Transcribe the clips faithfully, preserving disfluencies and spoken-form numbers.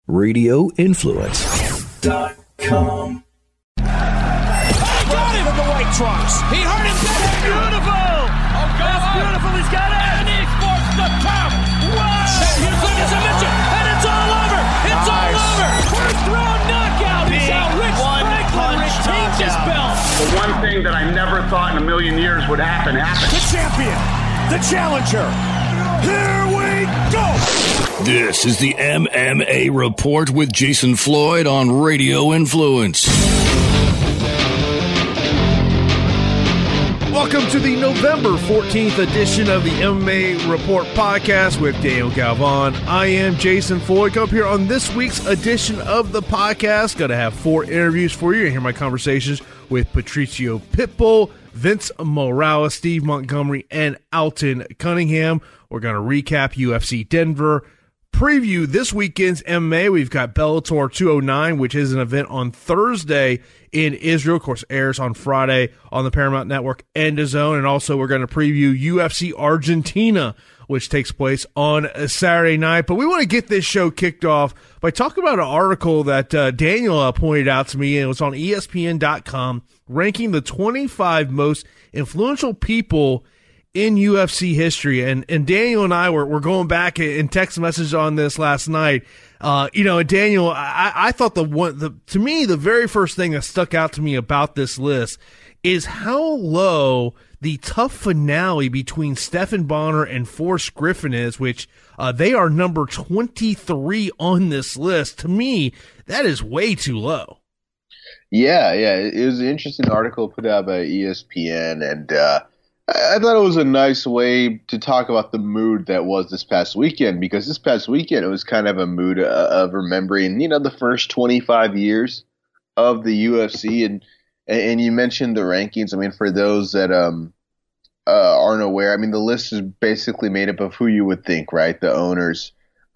radio influence dot com. Got him in the white trunks. He hurt him. That's beautiful. Oh, God. That's beautiful. He's got it. And he sports the top. Wow. Here's Lucas and Mitchell. And it's all over. It's nice. all over. First round knockout. He's out. Rich Franklin retains his belt. The one thing that I never thought in a million years would happen happened. The champion. The challenger. Here we go. This is the M M A Report with Jason Floyd on Radio Influence. Welcome to the November fourteenth edition of the M M A Report podcast with Daniel Galvan. I am Jason Floyd. Come up here on this week's edition of the podcast. Going to have four interviews for you. You're going to hear my conversations with Patricio Pitbull, Vince Morales, Steve Montgomery, and Alton Cunningham. We're going to recap U F C Denver, preview this weekend's M M A. We've got Bellator two oh nine, which is an event on Thursday in Israel. Of course, airs on Friday on the Paramount Network and DAZN. And also, we're going to preview U F C Argentina, which takes place on a Saturday night. But we want to get this show kicked off by talking about an article that uh, Daniel uh, pointed out to me, and it was on E S P N dot com, ranking the twenty-five most influential people in U F C history. And and Daniel and I were, were going back and text message on this last night. Uh, you know, Daniel, I, I thought the one, the, to me, the very first thing that stuck out to me about this list is how low the tough finale between Stephan Bonnar and Forrest Griffin is, which uh, they are number twenty-three on this list. To me, that is way too low. Yeah, yeah. It was an interesting article put out by E S P N, and uh, I thought it was a nice way to talk about the mood that was this past weekend, because this past weekend it was kind of a mood of remembering, you know, the first twenty-five years of the U F C. And and you mentioned the rankings. I mean, for those that um uh, aren't aware, I mean, the list is basically made up of who you would think, right? The owners.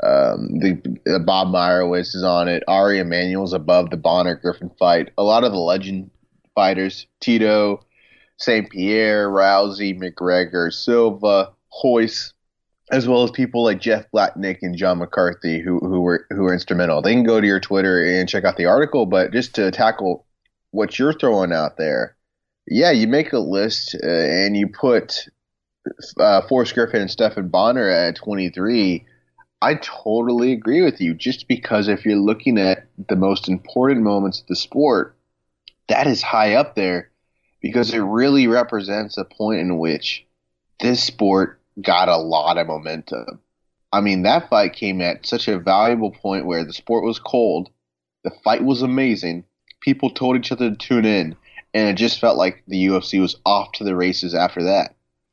Um, the uh, Bob Meyerowitz is on it. Ari Emanuel's above the Bonnar Griffin fight. A lot of the legend fighters, Tito, Saint Pierre, Rousey, McGregor, Silva, Hoyce, as well as people like Jeff Blatnick and John McCarthy, who who were who were instrumental. They can go to your Twitter and check out the article, but just to tackle what you're throwing out there, yeah, you make a list uh, and you put uh, Forrest Griffin and Stephan Bonnar at twenty-three. I totally agree with you. Just because if you're looking at the most important moments of the sport, that is high up there, because it really represents a point in which this sport got a lot of momentum. I mean, that fight came at such a valuable point where the sport was cold, the fight was amazing, people told each other to tune in, and it just felt like the U F C was off to the races after that.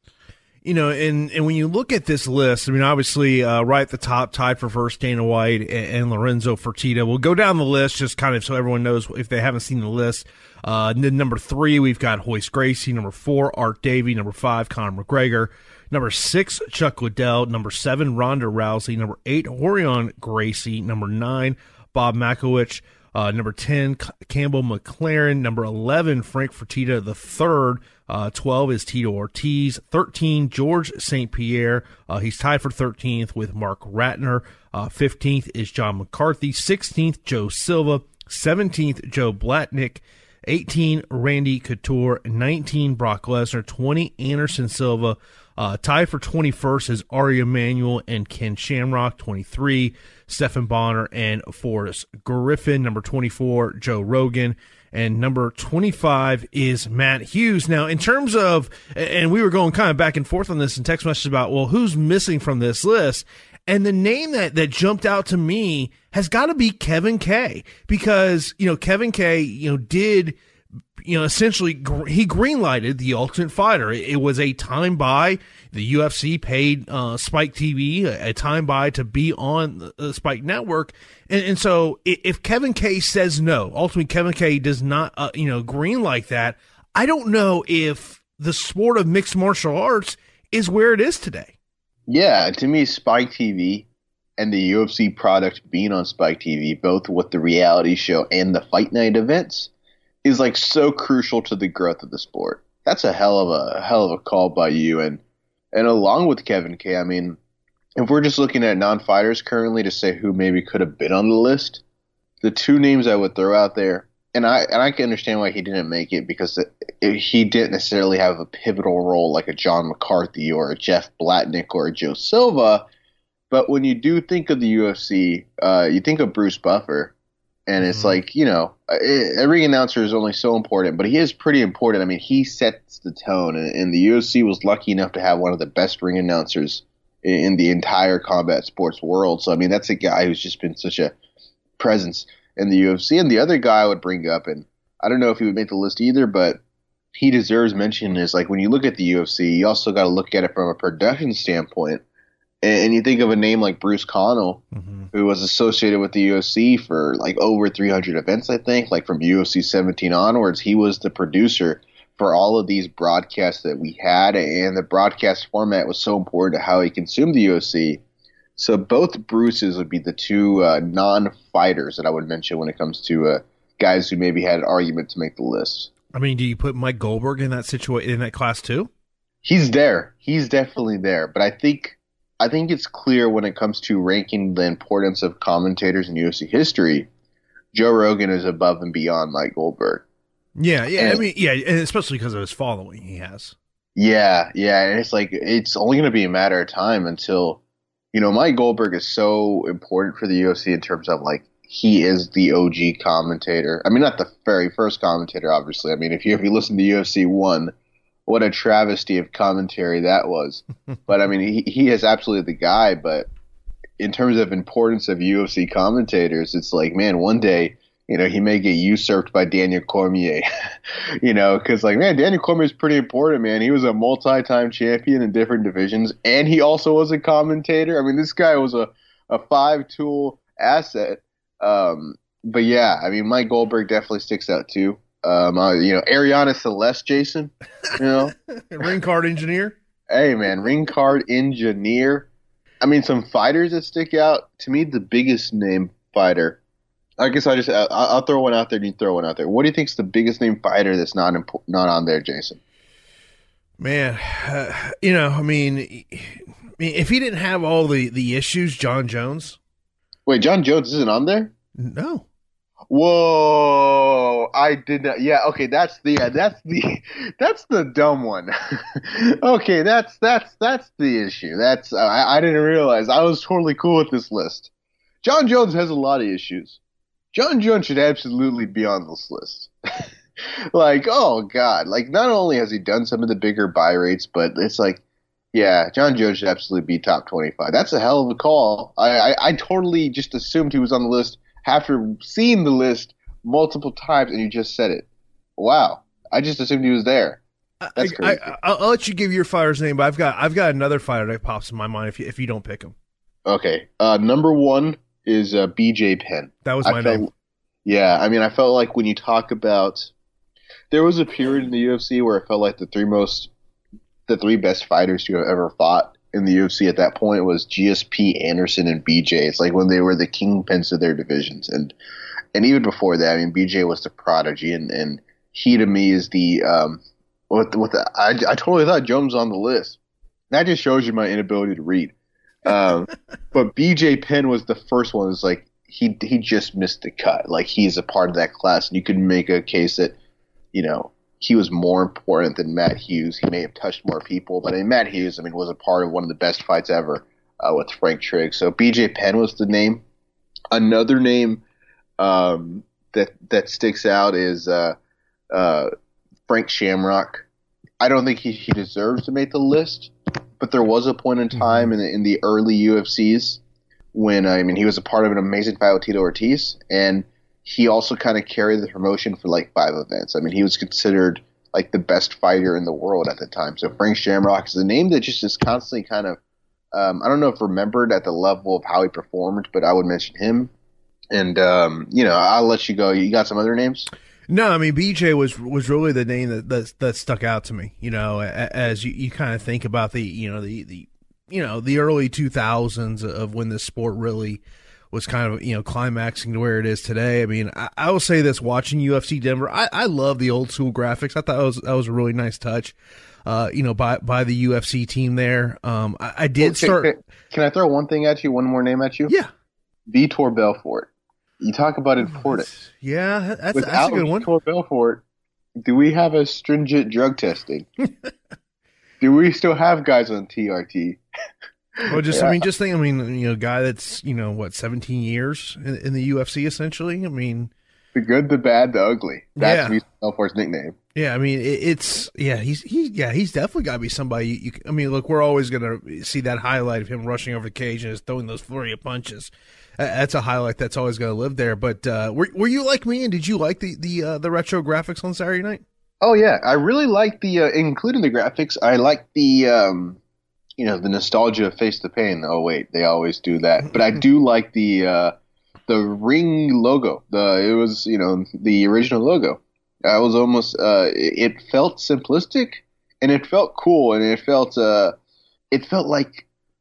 You know, and, and when you look at this list, I mean, obviously, uh, right at the top, tied for first, Dana White and, and Lorenzo Fertitta. We'll go down the list just kind of so everyone knows if they haven't seen the list. Uh, then number three, we've got Royce Gracie. Number four, Art Davie. Number five, Conor McGregor. Number six, Chuck Liddell. Number seven, Ronda Rousey. Number eight, Rorion Gracie. Number nine, Bob Makowicz. Uh, number ten, C- Campbell McLaren. Number eleven, Frank Fertitta the third. Uh, twelve is Tito Ortiz. thirteen, George Saint Pierre. Uh, he's tied for thirteenth with Mark Ratner. Uh, fifteenth is John McCarthy. sixteenth, Joe Silva. seventeenth, Joe Blatnick. eighteen, Randy Couture. nineteen, Brock Lesnar. twenty, Anderson Silva. Uh, tied for twenty-first is Ari Emanuel and Ken Shamrock. twenty-three, Stephan Bonnar and Forrest Griffin. Number twenty-four, Joe Rogan. And number twenty-five is Matt Hughes. Now, in terms of, and we were going kind of back and forth on this in text messages about, well, who's missing from this list? And the name that, that jumped out to me has got to be Kevin Kay, because, you know, Kevin Kay, you know, did, you know, essentially gr- he greenlighted The Ultimate Fighter. It, it was a time buy. The U F C paid uh, Spike T V a, a time buy to be on the, the Spike Network. And, and so if, if Kevin Kay says no, ultimately Kevin Kay does not, uh, you know, green like that, I don't know if the sport of mixed martial arts is where it is today. Yeah, to me, Spike T V and the U F C product being on Spike T V, both with the reality show and the fight night events, is like so crucial to the growth of the sport. That's a hell of a, a hell of a call by you. And and along with Kevin Kay, I mean, if we're just looking at non-fighters currently to say who maybe could have been on the list, the two names I would throw out there, and I and I can understand why he didn't make it, because it, it, he didn't necessarily have a pivotal role like a John McCarthy or a Jeff Blatnick or a Joe Silva. But when you do think of the U F C, uh, you think of Bruce Buffer, and it's mm-hmm. like, you know, a ring announcer is only so important, but he is pretty important. I mean, he sets the tone, and, and the U F C was lucky enough to have one of the best ring announcers in, in the entire combat sports world. So, I mean, that's a guy who's just been such a presence in the U F C. And the other guy I would bring up, and I don't know if he would make the list either, but he deserves mention, is like when you look at the U F C, you also got to look at it from a production standpoint. And you think of a name like Bruce Connell, mm-hmm. who was associated with the U F C for like over three hundred events, I think, like from U F C seventeen onwards. He was the producer for all of these broadcasts that we had, and the broadcast format was so important to how he consumed the U F C. So both Bruces would be the two uh, non-fighters that I would mention when it comes to uh, guys who maybe had an argument to make the list. I mean, do you put Mike Goldberg in that situation, in that class too? He's there. He's definitely there. But I think I think it's clear when it comes to ranking the importance of commentators in U F C history, Joe Rogan is above and beyond Mike Goldberg. Yeah, yeah. And, I mean, yeah, and especially because of his following he has. Yeah, yeah. And it's like, it's only going to be a matter of time until, you know, Mike Goldberg is so important for the U F C in terms of, like, he is the O G commentator. I mean, not the very first commentator, obviously. I mean, if you if you listen to U F C one, what a travesty of commentary that was. But, I mean, he, he is absolutely the guy. But in terms of importance of U F C commentators, it's like, man, one day, you know, he may get usurped by Daniel Cormier. you know, because, like, man, Daniel Cormier is pretty important, man. He was a multi-time champion in different divisions, and he also was a commentator. I mean, this guy was a, a five-tool asset. Um, but, yeah, I mean, Mike Goldberg definitely sticks out, too. Um, uh, you know, Ariana Celeste, Jason, you know. Ring card engineer. Hey, man, ring card engineer. I mean, some fighters that stick out. To me, the biggest name fighter, I guess I just, I'll, I'll throw one out there and you throw one out there. What do you think is the biggest name fighter that's not impo- not on there, Jason? Man, uh, you know, I mean, I mean, if he didn't have all the, the issues, John Jones. Wait, John Jones isn't on there? No. Whoa, I did not. Yeah, okay, that's the yeah, that's the that's the dumb one. okay, that's that's that's the issue. That's uh, I, I didn't realize. I was totally cool with this list. John Jones has a lot of issues. John Jones should absolutely be on this list. like, oh god, like not only has he done some of the bigger buy rates, but it's like, yeah, John Jones should absolutely be top twenty-five. That's a hell of a call. I I, I totally just assumed he was on the list after seeing the list multiple times, and you just said it. Wow. I just assumed he was there. That's crazy. I, I, I'll let you give your fighter's name, but I've got I've got another fighter that pops in my mind if you, if you don't pick him. Okay. Uh, number one is uh, B J Penn. That was my I felt, name. Yeah, I mean, I felt like when you talk about – there was a period in the U F C where I felt like the three most – the three best fighters to have ever fought in the U F C at that point was G S P, Anderson, and B J. It's like when they were the kingpins of their divisions. And and even before that, I mean, B J was the prodigy, and, and he to me is the um, – what the, what the, I, I totally thought Jones was on the list. That just shows you my inability to read. Um, but B J Penn was the first one. It's like he he just missed the cut. Like he's a part of that class, and you could make a case that, you know, he was more important than Matt Hughes. He may have touched more people, but I mean, Matt Hughes, I mean, was a part of one of the best fights ever uh, with Frank Trigg. So B J Penn was the name. Another name um, that that sticks out is uh, uh, Frank Shamrock. I don't think he, he deserves to make the list, but there was a point in time in the, in the early U F Cs when, I mean, he was a part of an amazing fight with Tito Ortiz, and he also kind of carried the promotion for like five events. I mean, he was considered like the best fighter in the world at the time. So Frank Shamrock is a name that just is constantly kind of, um, I don't know if remembered at the level of how he performed, but I would mention him. And, um, you know, I'll let you go. You got some other names? No, I mean, B J was was really the name that that, that stuck out to me. You know, as you, you kind of think about the you know the, the you know the early two thousands of when this sport really was kind of, you know, climaxing to where it is today. I mean, I, I will say this, watching U F C Denver, I, I love the old school graphics. I thought that was, that was a really nice touch, uh, you know, by, by the U F C team there. Um, I, I did okay, start. Can, can I throw one thing at you? One more name at you? Yeah. Vitor Belfort. You talk about important. Yeah, that's, Without that's a good one. Vitor Belfort, do we have a stringent drug testing? Do we still have guys on T R T? Well, just yeah. I mean, just think. I mean, you know, guy that's you know what, seventeen years in, in the U F C essentially. I mean, the good, the bad, the ugly. That's yeah. Vitor Belfort's nickname. Yeah, I mean, it, it's yeah, he's he yeah, he's definitely got to be somebody. You, you, I mean, look, we're always gonna see that highlight of him rushing over the cage and just throwing those flurry of punches. That's a highlight that's always going to live there. But uh, were were you like me, and did you like the the uh, the retro graphics on Saturday night? Oh yeah, I really like the uh, including the graphics. I like the um, you know, the nostalgia of Face the Pain. Oh wait, they always do that. But I do like the uh, the ring logo. The it was you know the original logo. I was almost uh, it felt simplistic and it felt cool and it felt uh, it felt like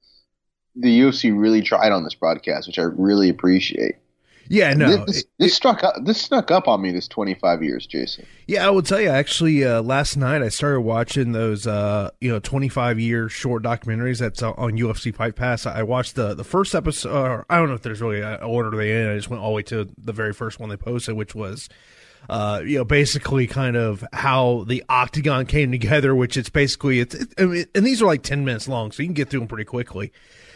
the U F C really tried on this broadcast, which I really appreciate. Yeah, no, this, it, this it, struck up, this snuck up on me. This twenty-five years, Jason. Yeah, I will tell you. Actually, uh, last night I started watching those, uh, you know, twenty-five year short documentaries that's on U F C Fight Pass. I watched the the first episode. Or I don't know if there's really an order they in. I just went all the way to the very first one they posted, which was, uh, you know, basically kind of how the Octagon came together. Which it's basically it's, it, I mean, and these are like ten minutes long, so you can get through them pretty quickly.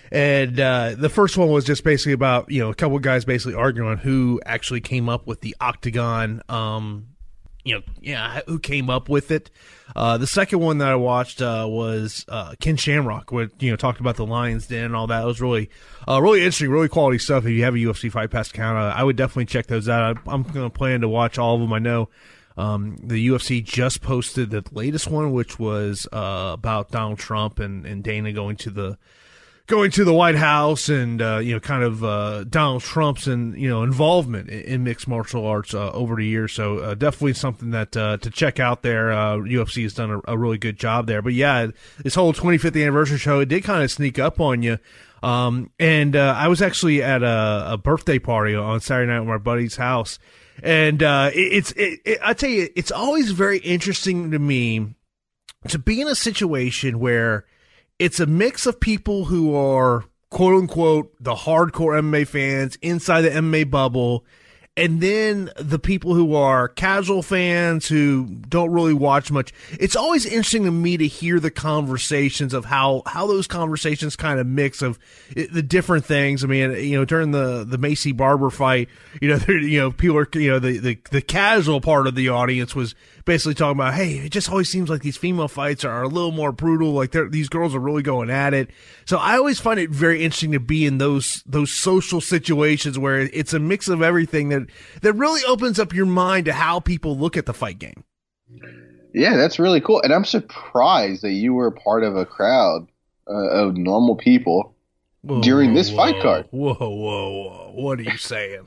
And uh, the first one was just basically about, you know, a couple of guys basically arguing on who actually came up with the Octagon, um, you know, yeah, who came up with it. Uh, the second one that I watched uh, was uh, Ken Shamrock, which, you know, talked about the Lion's Den and all that. It was really, uh, really interesting, really quality stuff. If you have a U F C Fight Pass account, uh, I would definitely check those out. I, I'm going to plan to watch all of them. I know um, the U F C just posted the latest one, which was uh, about Donald Trump and, and Dana going to the Going to the White House and, uh, you know, kind of uh, Donald Trump's and, you know, involvement in, in mixed martial arts uh, over the years. So uh, definitely something that uh, to check out there. Uh, U F C has done a, a really good job there. But, yeah, this whole twenty-fifth anniversary show, it did kind of sneak up on you. Um, and uh, I was actually at a, a birthday party on Saturday night at my buddy's house. And uh, it, it's, it, it, I tell you, it's always very interesting to me to be in a situation where it's a mix of people who are, quote unquote, the hardcore M M A fans inside the M M A bubble, and then the people who are casual fans who don't really watch much. It's always interesting to me to hear the conversations of how, how those conversations kind of mix of the different things. I mean, you know, during the, the Macy Barber fight, you know, there, you know, people are, you know, the, the, the casual part of the audience was basically talking about, hey, it just always seems like these female fights are a little more brutal. Like they're, these girls are really going at it. So I always find it very interesting to be in those, those social situations where it's a mix of everything that, that really opens up your mind to how people look at the fight game. Yeah, that's really cool. And I'm surprised that you were part of a crowd uh, of normal people whoa, during this whoa, fight card. Whoa, whoa, whoa. What are you saying?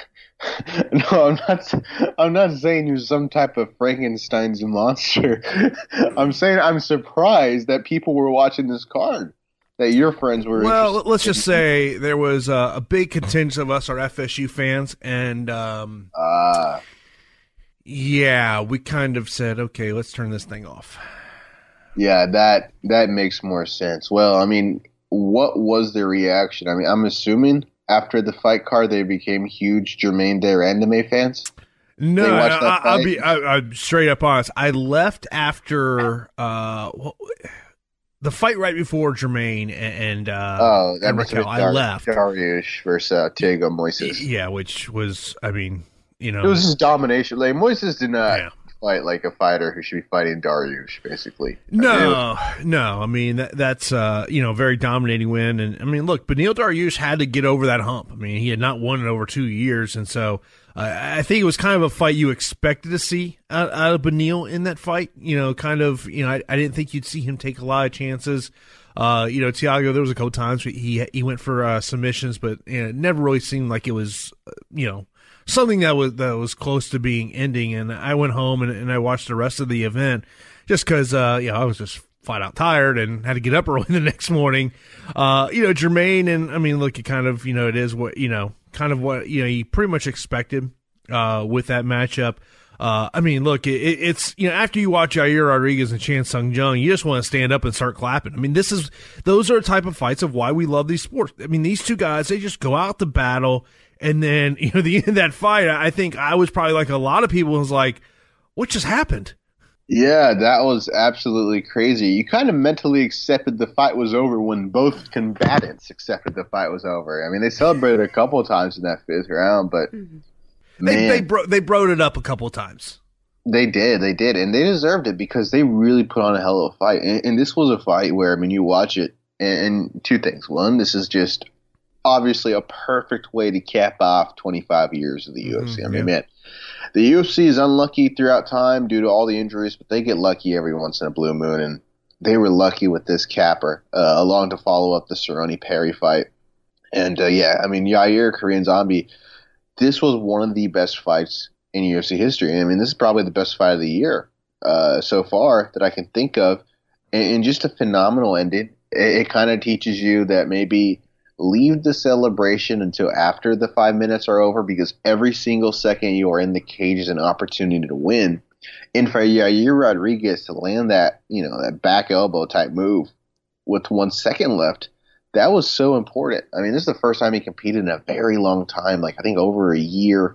No, I'm not. I'm not saying you're some type of Frankenstein's monster. I'm saying I'm surprised that people were watching this card. That your friends were. Well, let's just say there was a, a big contingent of us are F S U fans, and um, uh, yeah, we kind of said, okay, let's turn this thing off. Yeah, that that makes more sense. Well, I mean, what was the reaction? I mean, I'm assuming after the fight card, they became huge Jermaine Derandame fans. No, I, I'll be I, I'm straight up honest. I left after uh, the fight right before Jermaine and uh, oh, that and was Raquel. Dar- I left Dariush versus uh, Thiago Moises. Yeah, which was, I mean, you know, it was just domination. Like Moises did not. Yeah. Fight like a fighter who should be fighting Dariush, basically. No, I mean, was- no. I mean, that, that's, uh, you know, very dominating win. And, I mean, look, Beneil Dariush had to get over that hump. I mean, he had not won in over two years. And so uh, I think it was kind of a fight you expected to see out, out of Beneil in that fight. You know, kind of, you know, I, I didn't think you'd see him take a lot of chances. Uh, you know, Thiago, there was a couple times he he went for uh, submissions, but you know, it never really seemed like it was, uh, you know, something that was that was close to being ending. And I went home and, and I watched the rest of the event just because, uh, you know, I was just flat out tired and had to get up early the next morning. Uh, you know, Jermaine, and I mean, look, it kind of, you know, it is what, you know, kind of what, you know, you pretty much expected uh, with that matchup. Uh, I mean, look, it, it's, you know, after you watch Yair Rodriguez and Chan Sung Jung, you just want to stand up and start clapping. I mean, this is, those are the type of fights of why we love these sports. I mean, these two guys, they just go out to battle, and then, you know, the end of that fight, I think I was probably like a lot of people was like, what just happened? Yeah, that was absolutely crazy. You kind of mentally accepted the fight was over when both combatants accepted the fight was over. I mean, they celebrated a couple of times in that fifth round, but mm-hmm. man, they they, bro- they broed it up a couple of times. They did, they did, and they deserved it because they really put on a hell of a fight. And, and this was a fight where, I mean, you watch it, and, and two things. One, this is just obviously a perfect way to cap off twenty-five years of the U F C. Mm-hmm, I mean, yeah. man, the U F C is unlucky throughout time due to all the injuries, but they get lucky every once in a blue moon, and they were lucky with this capper, uh, along to follow up the Cerrone Perry fight. And, uh, yeah, I mean, Yair, Korean Zombie, this was one of the best fights in U F C history. I mean, this is probably the best fight of the year uh, so far that I can think of, and, and just a phenomenal ending. It, it kind of teaches you that maybe leave the celebration until after the five minutes are over, because every single second you are in the cage is an opportunity to win. And for Yair Rodriguez to land that, you know, that back elbow type move with one second left, that was so important. I mean, this is the first time he competed in a very long time, like I think over a year.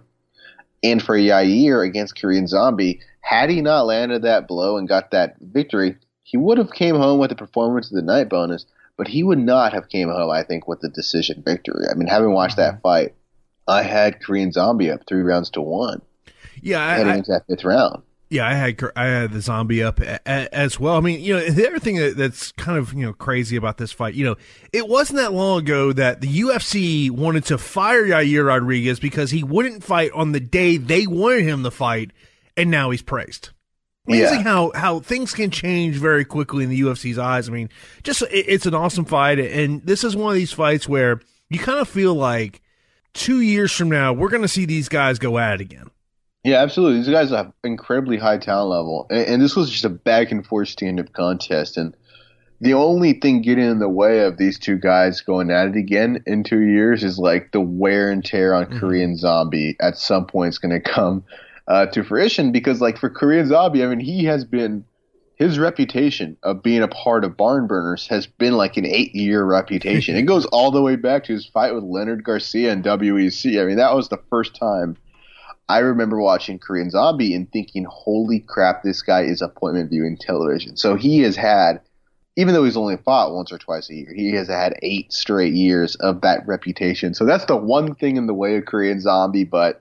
And for Yair against Korean Zombie, had he not landed that blow and got that victory, he would have came home with the performance of the night bonus. But he would not have came home, I think, with the decision victory. I mean, having watched that fight, I had Korean Zombie up three rounds to one. Yeah, I, heading into that fifth round. Yeah, I had I had the Zombie up a, a, as well. I mean, you know, the other thing that, that's kind of, you know, crazy about this fight, you know, it wasn't that long ago that the U F C wanted to fire Yair Rodriguez because he wouldn't fight on the day they wanted him to fight, and now he's praised. Amazing yeah. how, how things can change very quickly in the U F C's eyes. I mean, just it, it's an awesome fight, and this is one of these fights where you kind of feel like two years from now we're going to see these guys go at it again. Yeah, absolutely. These guys have incredibly high talent level, and, and this was just a back and forth stand-up contest. And the only thing getting in the way of these two guys going at it again in two years is like the wear and tear on mm-hmm. Korean Zombie at some point is going to come Uh, to fruition, because like for Korean Zombie, I mean, he has been, his reputation of being a part of Barn Burners has been like an eight year reputation. It goes all the way back to his fight with Leonard Garcia in W E C. I mean, that was the first time I remember watching Korean Zombie and thinking, holy crap, this guy is appointment viewing television. So he has had, even though he's only fought once or twice a year, he has had eight straight years of that reputation. So that's the one thing in the way of Korean Zombie, but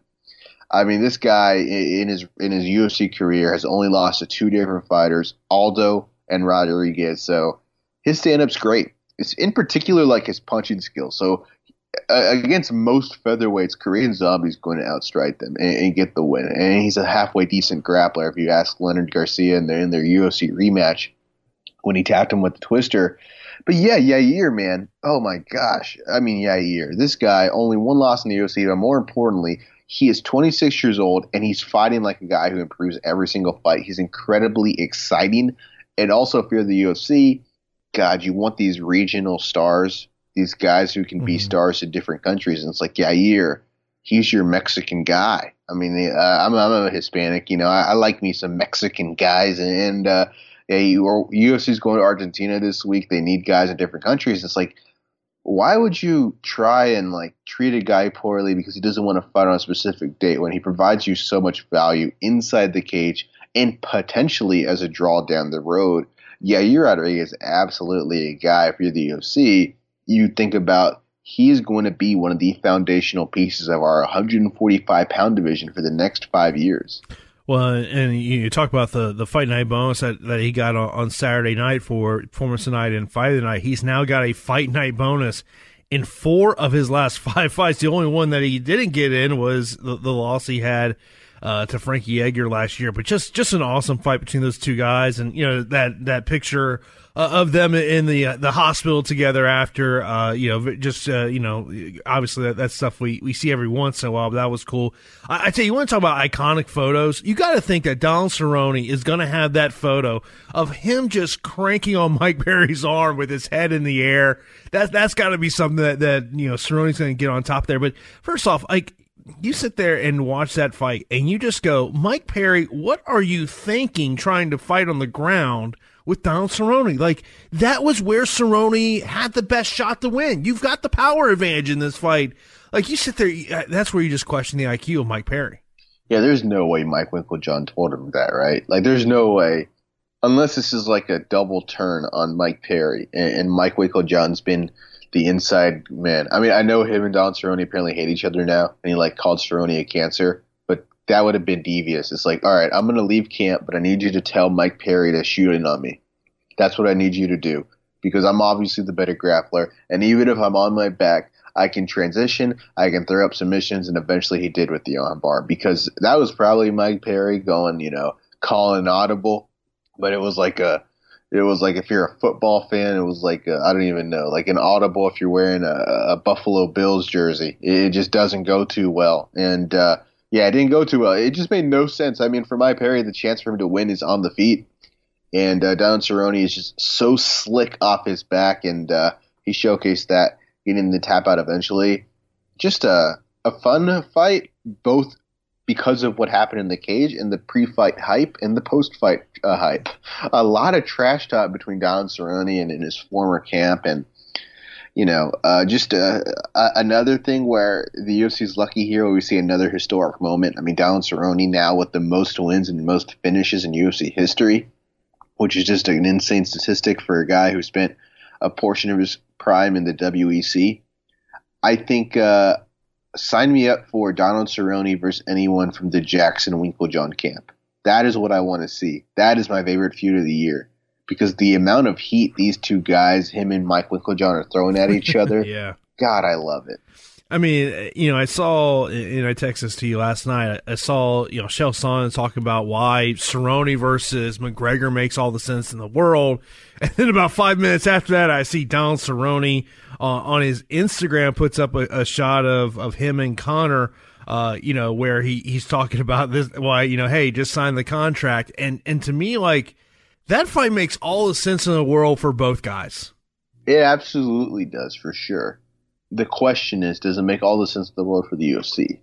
I mean, this guy in his in his U F C career has only lost to two different fighters, Aldo and Rodriguez. So his stand-up's great. It's in particular like his punching skills. So uh, against most featherweights, Korean Zombie's going to outstrike them and, and get the win. And he's a halfway decent grappler. If you ask Leonard Garcia in their, in their U F C rematch when he tapped him with the twister. But yeah, Yair, man, oh my gosh. I mean, Yair, this guy, only one loss in the U F C, but more importantly, he is twenty-six years old, and he's fighting like a guy who improves every single fight. He's incredibly exciting. And also, if you're the U F C, God, you want these regional stars, these guys who can mm-hmm. be stars in different countries. And it's like, Yair, he's your Mexican guy. I mean, uh, I'm, I'm a Hispanic. You know, I, I like me some Mexican guys. And uh, yeah, you, U F C's going to Argentina this week. They need guys in different countries. It's like, why would you try and like treat a guy poorly because he doesn't want to fight on a specific date when he provides you so much value inside the cage and potentially as a draw down the road? Yair Rodriguez is absolutely a guy for the U F C. You think about, he is going to be one of the foundational pieces of our one forty-five pound division for the next five years. Well, and you talk about the, the fight night bonus that, that he got on, on Saturday night for Performance Night and Fight of the Night. He's now got a fight night bonus in four of his last five fights. The only one that he didn't get in was the, the loss he had uh, to Frankie Edgar last year. But just just an awesome fight between those two guys, and you know that that picture uh, of them in the uh, the hospital together after, uh, you know, just uh, you know, obviously that, that's stuff we, we see every once in a while. But that was cool. I, I tell you, you want to talk about iconic photos? You got to think that Donald Cerrone is going to have that photo of him just cranking on Mike Perry's arm with his head in the air. That that's got to be something that that you know Cerrone's going to get on top there. But first off, like, you sit there and watch that fight, and you just go, Mike Perry, what are you thinking trying to fight on the ground with Donald Cerrone? Like, that was where Cerrone had the best shot to win. You've got the power advantage in this fight. Like, you sit there, that's where you just question the I Q of Mike Perry. Yeah, there's no way Mike Winkeljohn told him that, right? Like, there's no way, unless this is like a double turn on Mike Perry, and, and Mike Winkeljohn's been the inside man. I mean, I know him and Donald Cerrone apparently hate each other now, and he like called Cerrone a cancer, but that would have been devious. It's like, all right, I'm going to leave camp, but I need you to tell Mike Perry to shoot in on me. That's what I need you to do, because I'm obviously the better grappler, and even if I'm on my back, I can transition, I can throw up submissions, and eventually he did with the armbar, because that was probably Mike Perry going, you know, calling audible, but it was like a It was like, if you're a football fan, it was like, I don't even know, like an audible if you're wearing a, a Buffalo Bills jersey. It just doesn't go too well. And, uh, yeah, it didn't go too well. It just made no sense. I mean, for Mike Perry, the chance for him to win is on the feet. And uh, Donald Cerrone is just so slick off his back, and uh, he showcased that, getting the tap out eventually. Just a, a fun fight, both because of what happened in the cage and the pre-fight hype and the post-fight uh, hype. A lot of trash talk between Donald Cerrone and, and his former camp, and you know, uh, just uh, uh, another thing where the U F C is lucky here. We see another historic moment. I mean, Donald Cerrone now with the most wins and most finishes in U F C history, which is just an insane statistic for a guy who spent a portion of his prime in the W E C. I think. Uh, Sign me up for Donald Cerrone versus anyone from the Jackson Winkeljohn camp. That is what I want to see. That is my favorite feud of the year, because the amount of heat these two guys, him and Mike Winkeljohn, are throwing at each other. Yeah. God, I love it. I mean, you know, I saw, and I texted this to you last night, I saw, you know, Chael Sonnen talking about why Cerrone versus McGregor makes all the sense in the world. And then about five minutes after that, I see Donald Cerrone uh, on his Instagram puts up a, a shot of, of him and Conor, uh, you know, where he, he's talking about this, why, you know, hey, just sign the contract. And, and to me, like, that fight makes all the sense in the world for both guys. It absolutely does, for sure. The question is, does it make all the sense in the world for the U F C?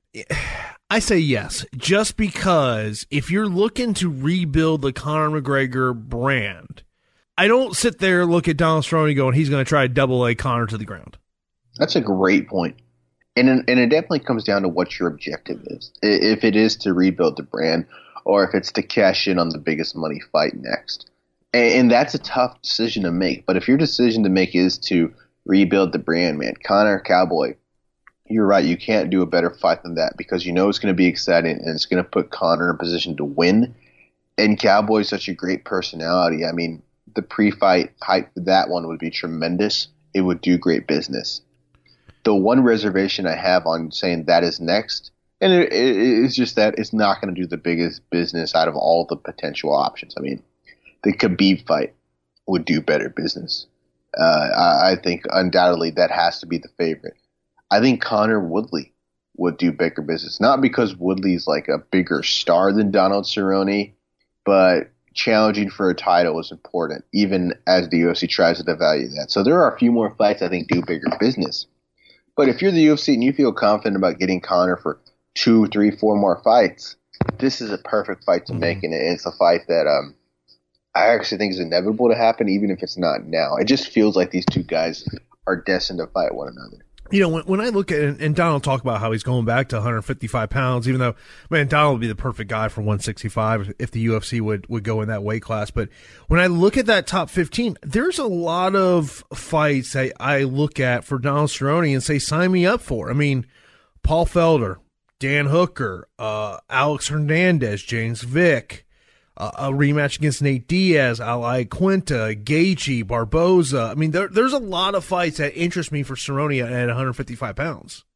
I say yes, just because if you're looking to rebuild the Conor McGregor brand, I don't sit there and look at Donald Cerrone going, he's going to try to double A Conor to the ground. That's a great point. And, and it definitely comes down to what your objective is. If it is to rebuild the brand, or if it's to cash in on the biggest money fight next. And, and that's a tough decision to make. But if your decision to make is to rebuild the brand, man, Conor Cowboy, you're right. You can't do a better fight than that, because you know it's going to be exciting and it's going to put Conor in a position to win. And Cowboy's such a great personality. I mean, the pre-fight hype for that one would be tremendous. It would do great business. The one reservation I have on saying that is next, and it, it, it's just that it's not going to do the biggest business out of all the potential options. I mean, the Khabib fight would do better business. Uh, I, I think undoubtedly that has to be the favorite. I think Conor Woodley would do bigger business, not because Woodley's like a bigger star than Donald Cerrone, but challenging for a title is important, even as the U F C tries to devalue that. So there are a few more fights I think do bigger business. But if you're the U F C and you feel confident about getting Conor for two, three, four more fights, this is a perfect fight to make, and it's a fight that um, I actually think is inevitable to happen, even if it's not now. It just feels like these two guys are destined to fight one another. You know, when, when I look at it, and Donald talk about how he's going back to one fifty-five pounds, even though, man, Donald would be the perfect guy for one sixty-five if the U F C would, would go in that weight class. But when I look at that top fifteen, there's a lot of fights I, I look at for Donald Cerrone and say, sign me up for. I mean, Paul Felder, Dan Hooker, uh, Alex Hernandez, James Vick, Uh, a rematch against Nate Diaz, Ali Quinta, Gaethje, Barboza. I mean, there, there's a lot of fights that interest me for Cerrone at one fifty-five pounds.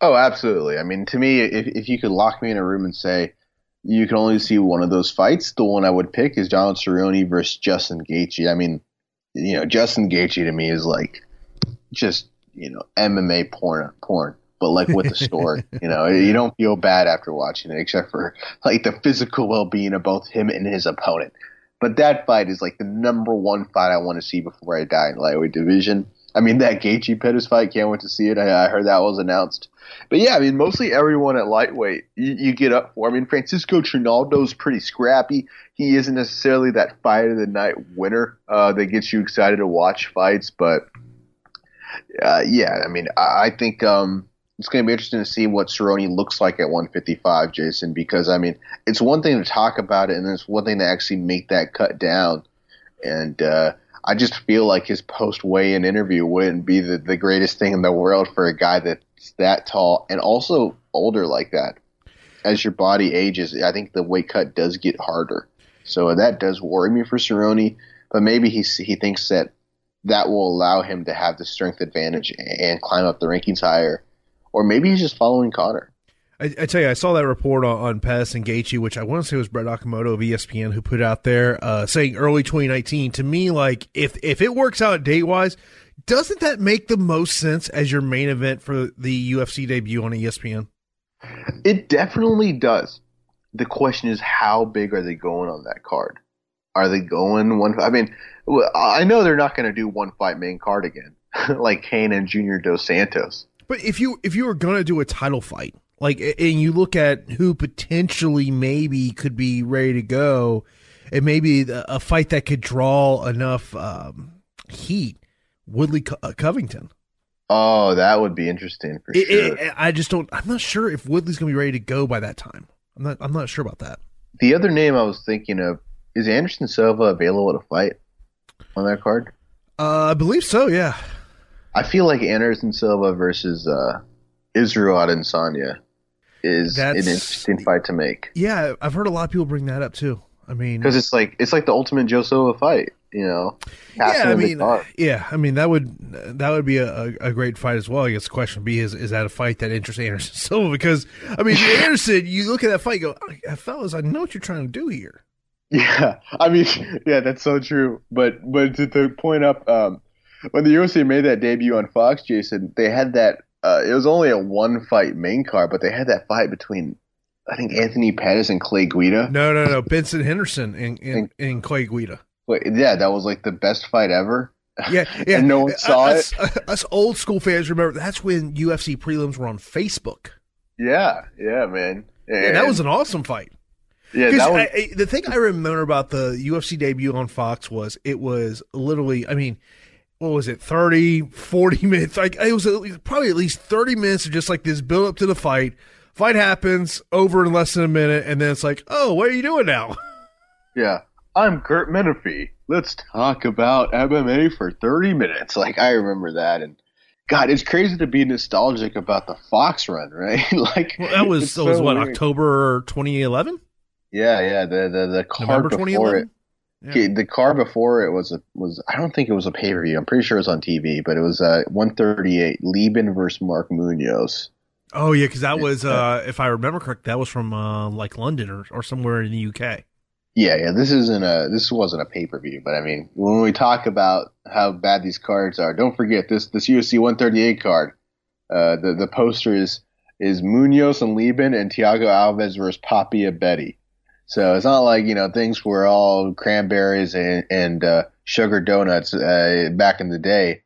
Oh, absolutely. I mean, to me, if if you could lock me in a room and say you can only see one of those fights, the one I would pick is Donald Cerrone versus Justin Gaethje. I mean, you know, Justin Gaethje to me is like just, you know, M M A porn, porn, but like with a story. You know, you don't feel bad after watching it, except for like the physical well-being of both him and his opponent. But that fight is like the number one fight I want to see before I die in the lightweight division. I mean, that Gaethje Pettis fight, can't wait to see it. I, I heard that was announced. But yeah, I mean, mostly everyone at lightweight you, you get up for. I mean, Francisco Trinaldo's pretty scrappy. He isn't necessarily that fight of the night winner uh, that gets you excited to watch fights. But uh, yeah, I mean, I, I think um, it's going to be interesting to see what Cerrone looks like at one fifty-five, Jason, because, I mean, it's one thing to talk about it, and it's one thing to actually make that cut down. And uh, I just feel like his post-weigh-in interview wouldn't be the, the greatest thing in the world for a guy that's that tall and also older like that. As your body ages, I think the weight cut does get harder. So that does worry me for Cerrone, but maybe he, he thinks that that will allow him to have the strength advantage and climb up the rankings higher. Or maybe he's just following Conor. I, I tell you, I saw that report on, on Pettis and Gaethje, which I want to say was Brett Okamoto of E S P N who put out there, uh, saying early twenty nineteen. To me, like if if it works out date wise, doesn't that make the most sense as your main event for the U F C debut on E S P N? It definitely does. The question is, how big are they going on that card? Are they going one? I mean, I know they're not going to do one fight main card again, like Kane and Junior Dos Santos. But if you if you were going to do a title fight, like, and you look at who potentially maybe could be ready to go, and maybe a fight that could draw enough um, heat, Woodley Co- uh, Covington. Oh, that would be interesting for it, sure. It, I just don't. I'm not sure if Woodley's going to be ready to go by that time. I'm not. I'm not sure about that. The other name I was thinking of is Anderson Silva available to fight on that card? Uh, I believe so. Yeah. I feel like Anderson Silva versus uh, Israel Adesanya is That's, an interesting fight to make. Yeah, I've heard a lot of people bring that up too. I mean, because it's like it's like the ultimate Joe Silva fight, you know. Yeah, I mean, yeah, I mean that would that would be a, a great fight as well. I guess the question would be is is that a fight that interests Anderson Silva? Because I mean, Anderson, you look at that fight, and go, fellas, I know what you're trying to do here. Yeah, I mean, yeah, that's so true. But but to, to point up, um, when the U F C made that debut on Fox, Jason, they had that. Uh, it was only a one fight main card, but they had that fight between, I think, Anthony Pettis and Clay Guida. No, no, no, Benson Henderson and, and, and, and Clay Guida. Wait, yeah, that was like the best fight ever. Yeah, yeah. And no one saw us, it. Us old school fans remember that's when U F C prelims were on Facebook. Yeah, yeah, man. And, yeah, that was an awesome fight. Yeah, that was... I, I, the thing I remember about the U F C debut on Fox was it was literally, I mean, what was it, thirty, forty minutes? Like it was probably at least thirty minutes of just like this build up to the fight. Fight happens, over in less than a minute, and then it's like, oh, what are you doing now? Yeah. I'm Kurt Menefee. Let's talk about M M A for thirty minutes. Like, I remember that. And, God, it's crazy to be nostalgic about the Fox run, right? like, well, that was, that so was what, weird. October twenty eleven? Yeah, yeah. The the, the card before it. Yeah. The card before it was, a, was I don't think it was a pay-per-view. I'm pretty sure it was on T V, but it was uh, one thirty-eight, Lieben versus Mark Munoz. Oh, yeah, because that was, uh, if I remember correct, that was from, uh, like, London or, or somewhere in the U K. Yeah, yeah, this isn't a this wasn't a pay per view, but I mean, when we talk about how bad these cards are, don't forget this this U F C one thirty-eight card. Uh, the the poster is is Munoz and Lieben and Thiago Alves versus Papia Betty. So it's not like, you know, things were all cranberries and and uh, sugar donuts uh, back in the day.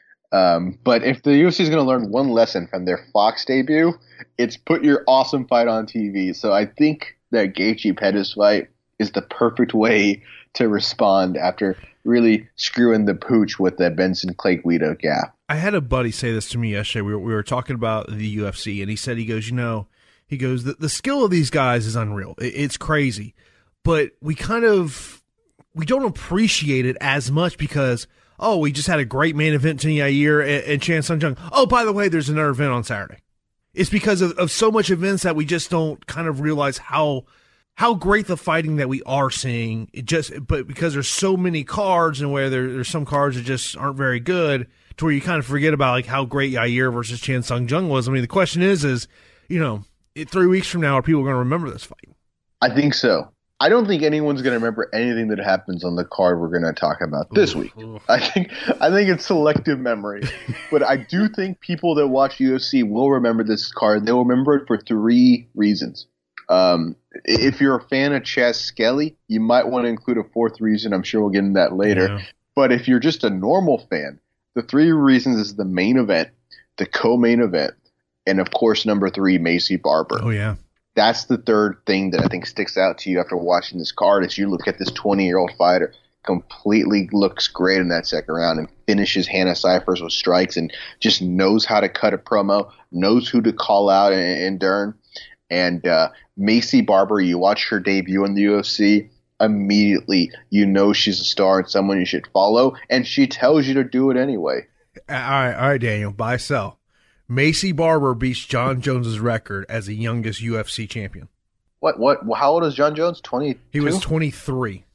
Um, but if the U F C is going to learn one lesson from their Fox debut, it's put your awesome fight on T V. So I think that Gaethje Pettis fight is the perfect way to respond after really screwing the pooch with the Benson Clay Guida gap. I had a buddy say this to me yesterday. We were, we were talking about the U F C, and he said, he goes, you know, he goes, the, the skill of these guys is unreal. It, it's crazy. But we kind of, we don't appreciate it as much because, oh, we just had a great main event Tony Yair and, and Chan Sung Jung. Oh, by the way, there's another event on Saturday. It's because of, of so much events that we just don't kind of realize how how great the fighting that we are seeing. It just, but because there's so many cards and where there, there's some cards that just aren't very good, to where you kind of forget about like how great Yair versus Chan Sung Jung was. I mean, the question is, is you know, it, three weeks from now, are people going to remember this fight? I think so. I don't think anyone's going to remember anything that happens on the card we're going to talk about this week. I think I think it's selective memory. But I do think people that watch U F C will remember this card. They'll remember it for three reasons. Um, if you're a fan of Chaz Skelly, you might want to include a fourth reason. I'm sure we'll get into that later. Yeah. But if you're just a normal fan, the three reasons is the main event, the co-main event, and, of course, number three, Maycee Barber. Oh, yeah. That's the third thing that I think sticks out to you after watching this card is you look at this twenty-year-old fighter, completely looks great in that second round and finishes Hannah Cifers with strikes and just knows how to cut a promo, knows who to call out in, in Dern. And uh, Maycee Barber, you watch her debut in the U F C, immediately you know she's a star and someone you should follow, and she tells you to do it anyway. All right, all right, Daniel, buy, sell. Maycee Barber beats John Jones's record as the youngest U F C champion. What? What? How old is John Jones? twenty-two? He was twenty-three.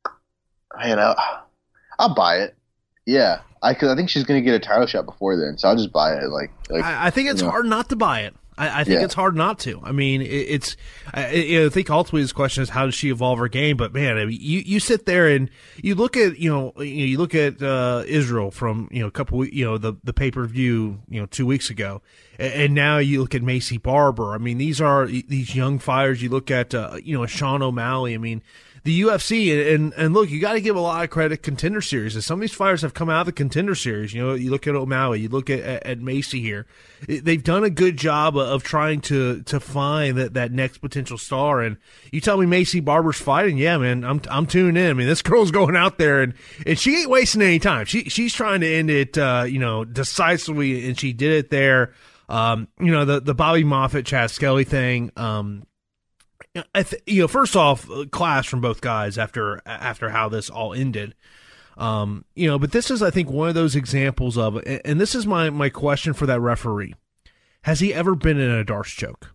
Man, I'll, I'll buy it. Yeah, I cause I think she's going to get a title shot before then, so I'll just buy it. Like, like I, I think it's you know. hard not to buy it. I, I think Yeah. it's hard not to. I mean, it, it's. I, I think ultimately this question is how does she evolve her game? But man, I mean, you you sit there and you look at you know you look at uh, Israel from you know a couple you know the the pay per view you know two weeks ago, and, and now you look at Maycee Barber. I mean, these are these young fighters. You look at uh, you know Sean O'Malley. I mean. The U F C, and and look, you got to give a lot of credit to Contender Series. As some of these fighters have come out of the Contender Series. You know, you look at O'Malley, you look at, at, at Maycee here. They've done a good job of trying to to find that, that next potential star. And you tell me Maycee Barber's fighting, yeah, man, I'm I'm tuned in. I mean, this girl's going out there, and, and she ain't wasting any time. She she's trying to end it, uh, you know, decisively, and she did it there. Um, you know, the the Bobby Moffett, Chaz Skelly thing. Um, I th- you know, first off, class from both guys after after how this all ended. Um, you know, but this is, I think, one of those examples of, and this is my, my question for that referee. Has he ever been in a Darce choke?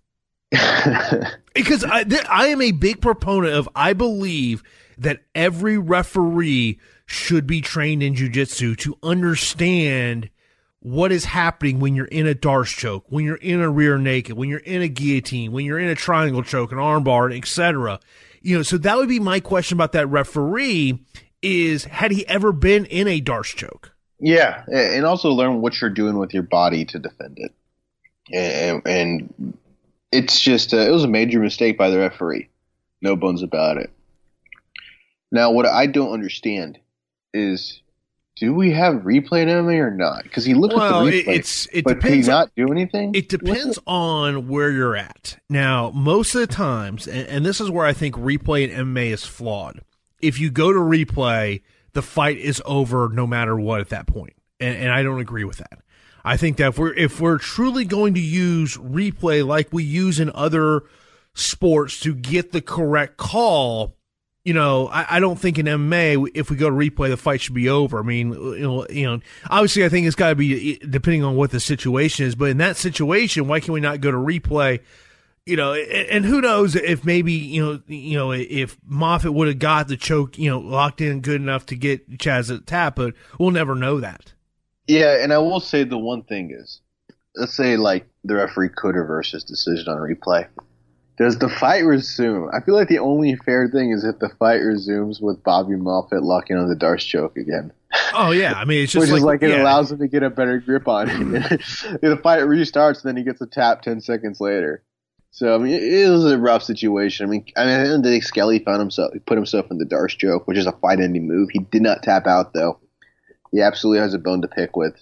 Because I, th- I am a big proponent of, I believe that every referee should be trained in jiu-jitsu to understand what is happening when you're in a Darce choke, when you're in a rear naked, when you're in a guillotine, when you're in a triangle choke, an armbar, et cetera. You know, so that would be my question about that referee is, had he ever been in a Darce choke? Yeah, and also learn what you're doing with your body to defend it. And, and it's just, uh, it was a major mistake by the referee. No bones about it. Now, what I don't understand is, do we have replay in M M A or not? Because he looked well, at the replay, it's, it but depends did he not on, do anything? It depends on where you're at. Now, most of the times, and, and this is where I think replay in M M A is flawed. If you go to replay, the fight is over no matter what at that point. And, and I don't agree with that. I think that if we're, if we're truly going to use replay like we use in other sports to get the correct call, you know, I, I don't think in M M A, if we go to replay, the fight should be over. I mean, you know, you know, obviously I think it's got to be depending on what the situation is, but in that situation, why can we not go to replay? You know, and, and who knows if maybe, you know, you know, if Moffett would have got the choke, you know, locked in good enough to get Chaz a tap, but we'll never know that. Yeah, and I will say the one thing is, let's say like the referee could reverse his decision on replay. Does the fight resume? I feel like the only fair thing is if the fight resumes with Bobby Moffett locking on the Darce choke again. Oh yeah, I mean it's just which like, is like it yeah. allows him to get a better grip on him. The fight restarts, and then he gets a tap ten seconds later. So I mean, it, it was a rough situation. I mean, I mean, at the end of the day, Skelly found himself, he put himself in the Darce choke, which is a fight-ending move. He did not tap out though. He absolutely has a bone to pick with.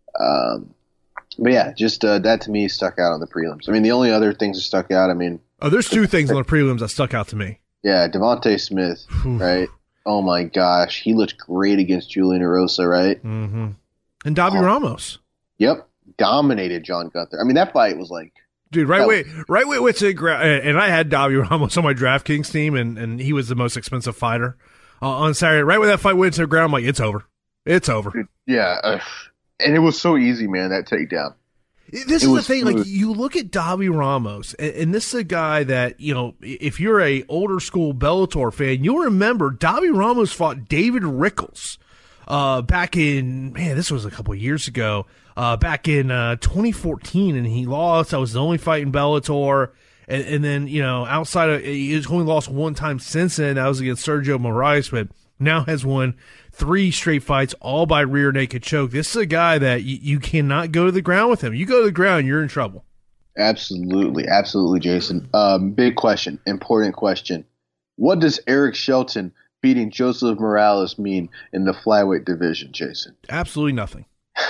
Um, but yeah, just uh, that to me stuck out on the prelims. I mean, the only other things that stuck out, I mean. Oh, there's two things on the prelims that stuck out to me. Yeah, Devontae Smith, right? Oh my gosh, he looked great against Julian Erosa, right? Mm-hmm. And Davi oh. Ramos. Yep, dominated John Gunther. I mean, that fight was like, dude, right way, was, right way, went to and I had Davi Ramos on my DraftKings team, and, and he was the most expensive fighter uh, on Saturday. Right when that fight went to the ground, I'm like, it's over, it's over. Dude, yeah, uh, and it was so easy, man. That takedown. This is the thing, smooth. Like you look at Davi Ramos, and, and this is a guy that, you know, if you're a older school Bellator fan, you'll remember Davi Ramos fought David Rickles uh, back in, man, this was a couple of years ago, uh, back in uh, twenty fourteen, and he lost. I was the only fight in Bellator. And, and then, you know, outside of, he's only lost one time since then. That was against Sergio Moraes, but now has won three straight fights, all by rear naked choke. This is a guy that you, you cannot go to the ground with him. You go to the ground, you're in trouble. Absolutely. Absolutely, Jason. Um, big question, important question. What does Eric Shelton beating Joseph Morales mean in the flyweight division, Jason? Absolutely nothing.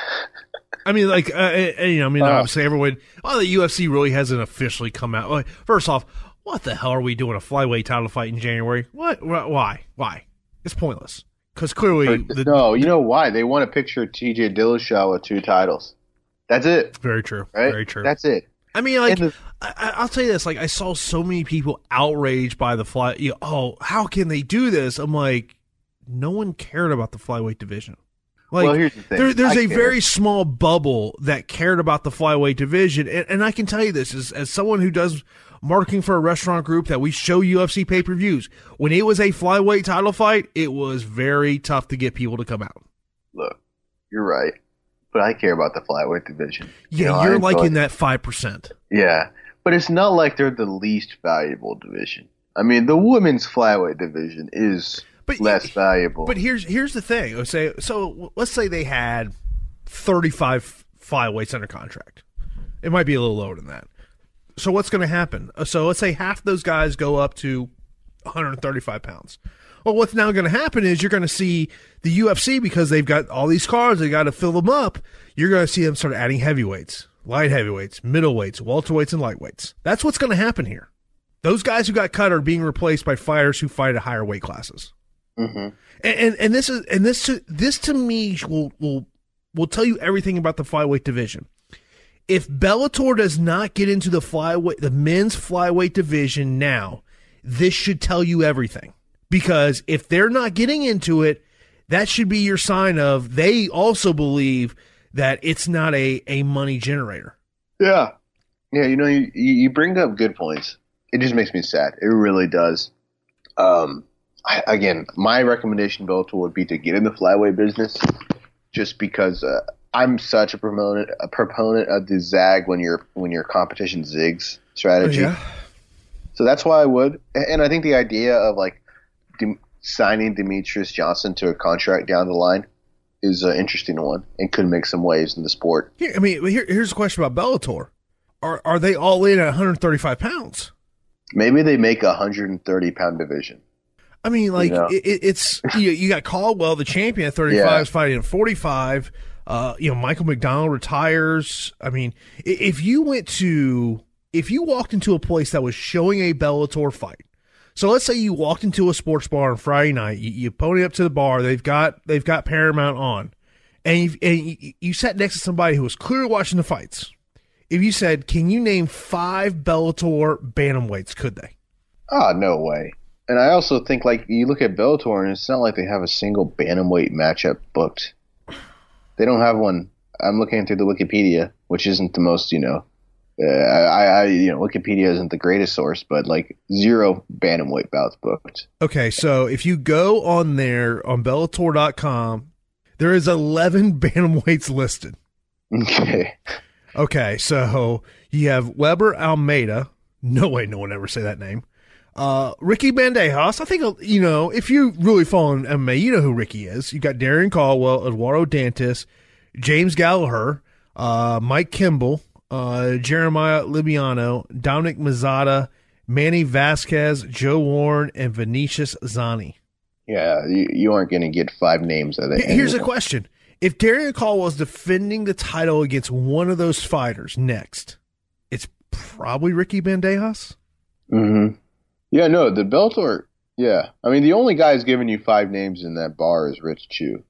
I mean, like, uh, you know, I mean, uh, obviously everyone, well, the U F C really hasn't officially come out. Like, first off, what the hell are we doing a flyweight title fight in January? What? Why? Why? It's pointless. Because clearly, the, no, you know why? They want a picture of T J Dillashaw with two titles. That's it. Very true. Right? Very true. That's it. I mean, like, the, I, I'll tell you this. Like, I saw so many people outraged by the fly. You know, oh, how can they do this? I'm like, no one cared about the flyweight division. Like, well, here's the thing. There, there's I a care. very small bubble that cared about the flyweight division, and, and I can tell you this as, as someone who does marketing for a restaurant group that we show U F C pay-per-views. When it was a flyweight title fight, it was very tough to get people to come out. Look, you're right, but I care about the flyweight division. Yeah, you know, you're I like enjoy- in that five percent. Yeah, but it's not like they're the least valuable division. I mean, the women's flyweight division is But, less valuable. But here's here's the thing. Let's say, so let's say they had thirty-five flyweights under contract. It might be a little lower than that. So what's going to happen? So let's say half those guys go up to one hundred thirty-five pounds. Well, what's now going to happen is you're going to see the U F C, because they've got all these cards, they got to fill them up. You're going to see them start adding heavyweights, light heavyweights, middleweights, welterweights, and lightweights. That's what's going to happen here. Those guys who got cut are being replaced by fighters who fight at higher weight classes. Mm-hmm. And, and and this is and this to, this to me will will will tell you everything about the flyweight division. If Bellator does not get into the flyweight, the men's flyweight division now, this should tell you everything. Because if they're not getting into it, that should be your sign of they also believe that it's not a, a money generator. Yeah, yeah. You know, you you bring up good points. It just makes me sad. It really does. Um. I, again, my recommendation to Bellator would be to get in the flyweight business, just because uh, I'm such a proponent a proponent of the zag when your when your competition zigs strategy. Oh, yeah. So that's why I would, and I think the idea of like de- signing Demetrius Johnson to a contract down the line is an interesting one and could make some waves in the sport. Here, I mean, here, here's a question about Bellator: Are are they all in at one hundred thirty-five pounds? Maybe they make a one hundred thirty pound division. I mean, like, you know? it, it's, you, you got Caldwell, the champion at thirty-five, Yeah. is fighting at forty-five. Uh, you know, Michael McDonald retires. I mean, i- if you went to, if you walked into a place that was showing a Bellator fight, so let's say you walked into a sports bar on Friday night, you, you pony up to the bar, they've got, they've got Paramount on, and you, and you, you sat next to somebody who was clearly watching the fights. If you said, can you name five Bellator bantamweights, could they? Ah, no way. And I also think, like, you look at Bellator, and it's not like they have a single bantamweight matchup booked. They don't have one. I'm looking through the Wikipedia, which isn't the most, you know, uh, I, I, you know, Wikipedia isn't the greatest source, but like zero bantamweight bouts booked. Okay, so if you go on there on Bellator dot com, there is eleven bantamweights listed. Okay. Okay, so you have Weber Almeida. No way, no one ever say that name. Uh, Ricky Bandejas. I think, you know, if you really follow M M A, you know who Ricky is. You got Darren Caldwell, Eduardo Dantas, James Gallagher, uh, Mike Kimball, uh, Jeremiah Libiano, Dominic Mazzata, Manny Vasquez, Joe Warren, and Vinicius Zani. Yeah, you, you aren't going to get five names of it. Here's a question. If Darren Caldwell is defending the title against one of those fighters next, it's probably Ricky Bandejas? Mm-hmm. Yeah, no, the Bellator, yeah. I mean, the only guy who's giving you five names in that bar is Rich Chu.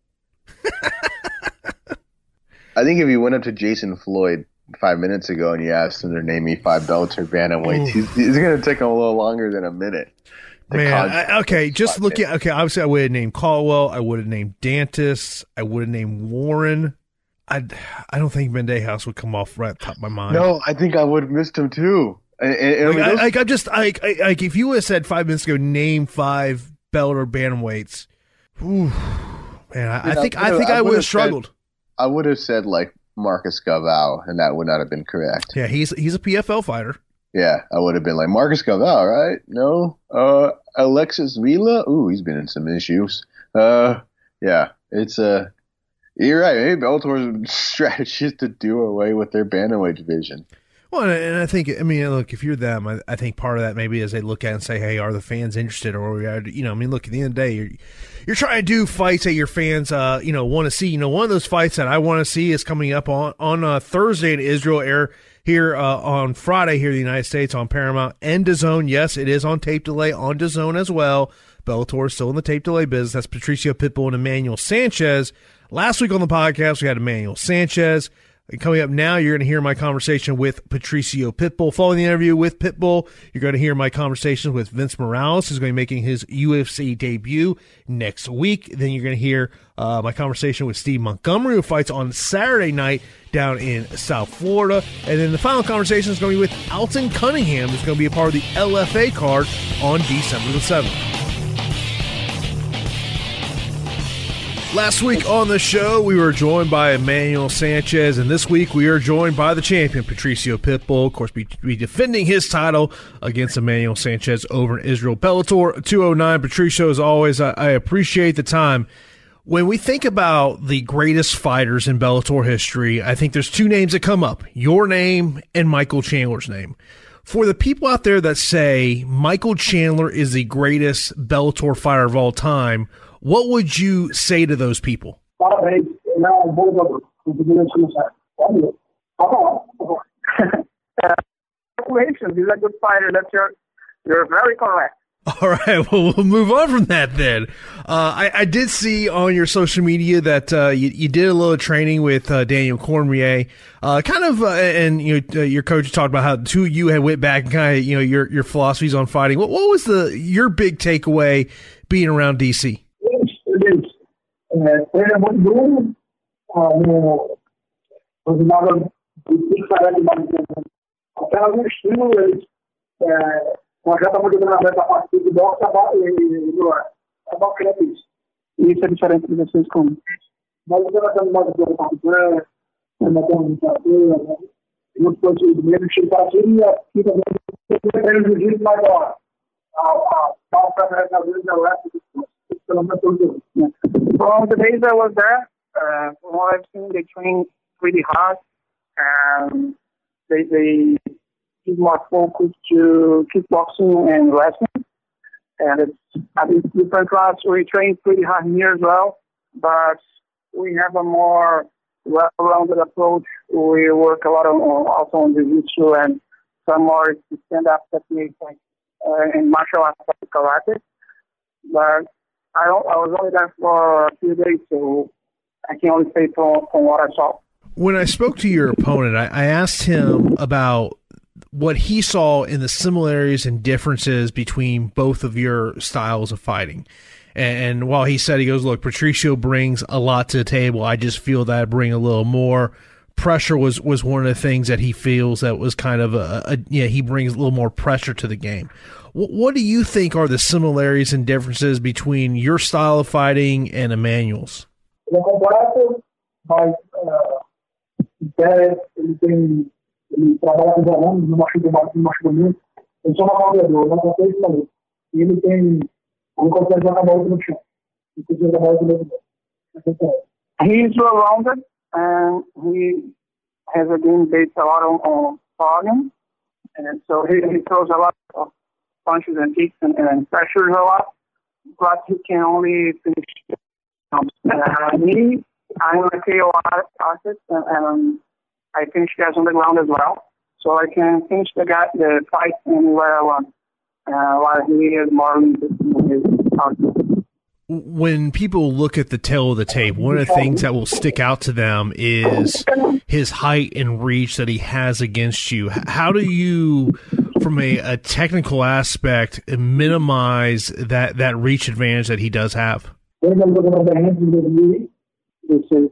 I think if you went up to Jason Floyd five minutes ago and you asked him to name me five Bellator bantamweights, he's, he's going to take him a little longer than a minute. Man, I, okay, just looking at, okay, obviously I would have named Caldwell, I would have named Dantas, I would have named Warren. I I don't think Bandejas would come off right at the top of my mind. No, I think I would have missed him too. And, and, like, I mean, I, those, like I'm just like I, like if you would have said five minutes ago, name five Bellator bantamweights. Whew, Man, I, you know, I think I think I, I would have struggled. Said, I would have said like Marcus Galvão, and that would not have been correct. Yeah, he's he's a P F L fighter. Yeah, I would have been like Marcus Galvão, right? No, uh, Alexis Vila. Ooh, he's been in some issues. Uh, yeah, it's a. Uh, you're right. Maybe Bellator's strategy is to do away with their bantamweight division. Well, and I think, I mean, look, if you're them, I, I think part of that maybe is they look at it and say, hey, are the fans interested? Or, you know, I mean, look, at the end of the day, you're, you're trying to do fights that your fans, uh, you know, want to see. You know, one of those fights that I want to see is coming up on, on uh, Thursday in Israel, air here uh, on Friday here in the United States on Paramount and DAZN. Yes, it is on tape delay on DAZN as well. Bellator is still in the tape delay business. That's Patricio Pitbull and Emmanuel Sanchez. Last week on the podcast, we had Emmanuel Sanchez. And coming up now, you're going to hear my conversation with Patricio Pitbull. Following the interview with Pitbull, you're going to hear my conversation with Vince Morales, who's going to be making his U F C debut next week. Then you're going to hear uh, my conversation with Steve Montgomery, who fights on Saturday night down in South Florida. And then the final conversation is going to be with Alton Cunningham, who's going to be a part of the L F A card on December the seventh. Last week on the show, we were joined by Emmanuel Sanchez, and this week we are joined by the champion, Patricio Pitbull. Of course, be, be defending his title against Emmanuel Sanchez over in Israel. Bellator two oh nine. Patricio, as always, I, I appreciate the time. When we think about the greatest fighters in Bellator history, I think there's two names that come up, your name and Michael Chandler's name. For the people out there that say Michael Chandler is the greatest Bellator fighter of all time, what would you say to those people? Congratulations, he's a good fighter. That's your, you're very correct. All right, well, we'll move on from that then. Uh, I, I did see on your social media that uh, you, you did a little training with uh, Daniel Cormier, uh, kind of, uh, and you know, uh, your coach talked about how the two of you had went back and kind of, you know, your your philosophies on fighting. What, what was the your big takeaway being around D C? Foi muito duro, os novos diferentes, apenas um estilo, eles nós já estamos jogando a partida de boxe, é bacana isso. E isso é diferente de vocês como. Nós estamos tendo mais de partida, nós temos muito positivo, mesmo estilo para ti, e aqui também tem o jiu-jitsu maior. A falta da vez da leste do Well, the days I was there, uh, from what I've seen, they train pretty hard. Um, they they give more focus to kickboxing and wrestling, and it's I mean different class. We train pretty hard here as well, but we have a more well-rounded approach. We work a lot on also on jiu-jitsu and some more stand-up techniques like uh, in martial arts like karate, but. I, don't, I was only there for a few days, so I can only say from, from what I saw. When I spoke to your opponent, I, I asked him about what he saw in the similarities and differences between both of your styles of fighting. And, and while he said, he goes, look, Patricio brings a lot to the table. I just feel that I bring a little more. Pressure was, was one of the things that he feels that was kind of a, a yeah, he brings a little more pressure to the game. What, what do you think are the similarities and differences between your style of fighting and Emmanuel's? Ele é completo, mas ele tem, ele trabalha com os alunos, não machuca muito, ele só não é um não consegue isso ali. E ele tem, ele consegue jogar a outra no chão. Ele consegue jogar a outra no chão. He's well-rounded, and he has a game based a lot on, on volume, and so he, he throws a lot of punches and kicks and, and pressures a lot, but he can only finish. Um, uh, me, I'm a K O artist, and, and I finish guys on the ground as well, so I can finish the guy, the fight anywhere I want, uh, while he is more limited in his artist. When people look at the tail of the tape, one of the things that will stick out to them is his height and reach that he has against you. How do you, from a, a technical aspect, minimize that, that reach advantage that he does have? This is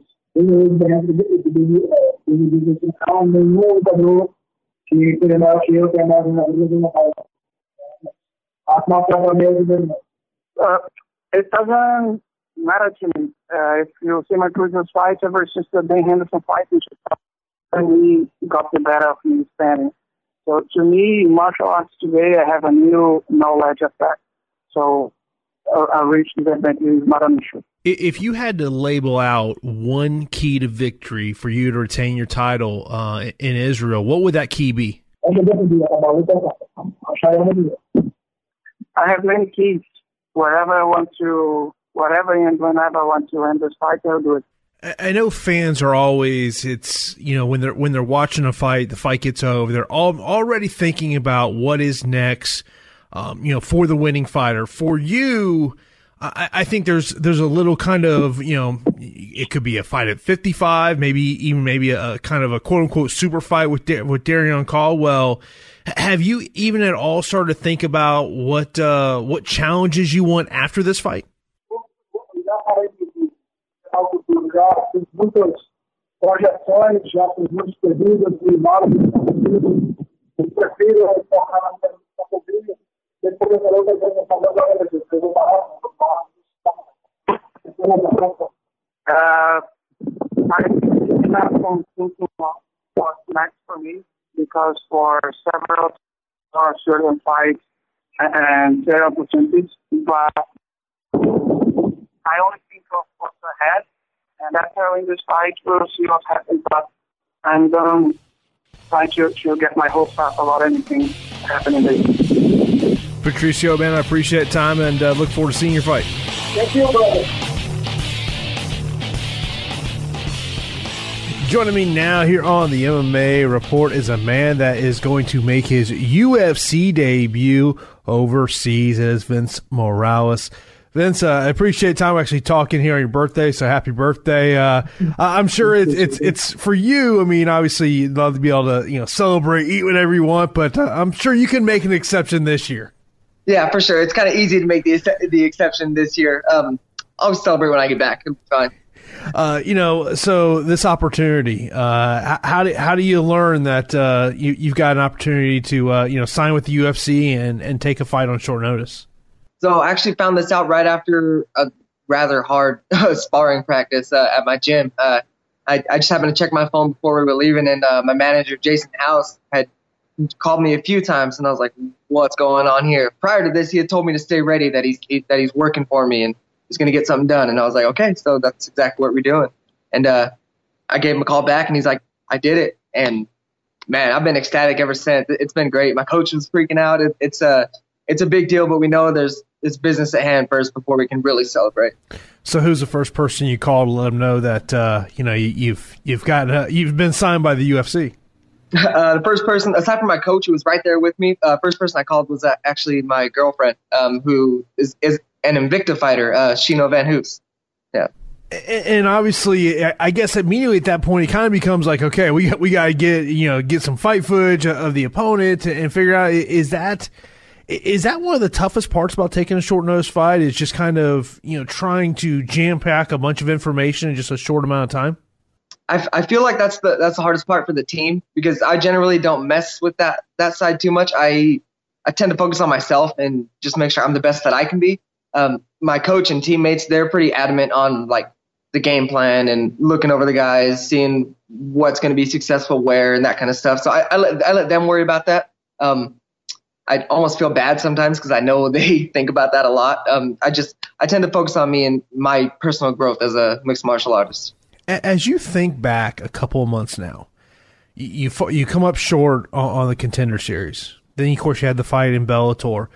uh, it doesn't matter to me Uh, if you see my previous fight ever since the Dan Henderson fight, and he got the better of me standing. So to me, martial arts today, I have a new knowledge of that. So I, I reached that that is not an issue. If you had to label out one key to victory for you to retain your title uh, in Israel, what would that key be? I have many keys. Wherever I want to, whatever and whenever I want to end this fight, I'll do it. I know fans are always, it's, you know, when they're when they're watching a fight, the fight gets over, they're all already thinking about what is next, um, you know, for the winning fighter. For you, I, I think there's there's a little kind of, you know, it could be a fight at fifty-five, maybe even maybe a, a kind of a quote unquote super fight with with Darrion Caldwell. Have you even at all started to think about what uh, what challenges you want after this fight? Fiz muitas projeções, já fiz muitas perguntas de vários. Eu prefiro focar na minha corrida. Depois eu vou fazer agora. Eu vou parar. Uh, I think that's thinking what's next for me, because for several or certain fights and their opportunities, but I only think of what's ahead. And after I win this fight, we'll see what happens. But I'm um, trying to, to get my hopes up about anything happening there. Patricio, man, I appreciate time and uh, look forward to seeing your fight. Thank you, brother. Joining me now here on the M M A Report is a man that is going to make his U F C debut overseas. It is Vince Morales. Vince, uh, I appreciate time actually talking here on your birthday, so happy birthday. Uh, I'm sure it's, it's it's for you. I mean, obviously, you'd love to be able to, you know, celebrate, eat whatever you want, but uh, I'm sure you can make an exception this year. Yeah, for sure. It's kind of easy to make the the exception this year. Um, I'll celebrate when I get back. It'll be fine. Uh, you know, so this opportunity, uh, how do how do you learn that uh, you you've got an opportunity to uh, you know sign with the U F C and and take a fight on short notice? So I actually found this out right after a rather hard sparring practice uh, at my gym. Uh, I, I just happened to check my phone before we were leaving, and uh, my manager, Jason House, had called me a few times, and I was like, what's going on here? Prior to this, he had told me to stay ready, that he's he, that he's working for me and he's going to get something done. And I was like, okay, so that's exactly what we're doing. And uh, I gave him a call back, and he's like, I did it. And, man, I've been ecstatic ever since. It's been great. My coach was freaking out. It, it's a it's a big deal, but we know there's it's business at hand first before we can really celebrate. So who's the first person you call to let them know that uh, you know you, you've you've got uh, you've been signed by the U F C? Uh, the first person, aside from my coach, who was right there with me, uh, first person I called was uh, actually my girlfriend, um, who is, is an Invicta fighter, uh, Shino Van Hoos. Yeah. And obviously, I guess immediately at that point, it kind of becomes like, okay, we we got to get you know get some fight footage of the opponent and figure out is that. Is that one of the toughest parts about taking a short notice fight? Is just kind of, you know, trying to jam pack a bunch of information in just a short amount of time? I, I feel like that's the that's the hardest part for the team, because I generally don't mess with that that side too much. I I tend to focus on myself and just make sure I'm the best that I can be. Um, my coach and teammates, they're pretty adamant on like the game plan and looking over the guys, seeing what's going to be successful where and that kind of stuff. So I, I let I let them worry about that. Um, I almost feel bad sometimes because I know they think about that a lot. Um, I just I tend to focus on me and my personal growth as a mixed martial artist. As you think back a couple of months now, you you, you come up short on, on the Contender Series. Then, of course, you had the fight in Bellator.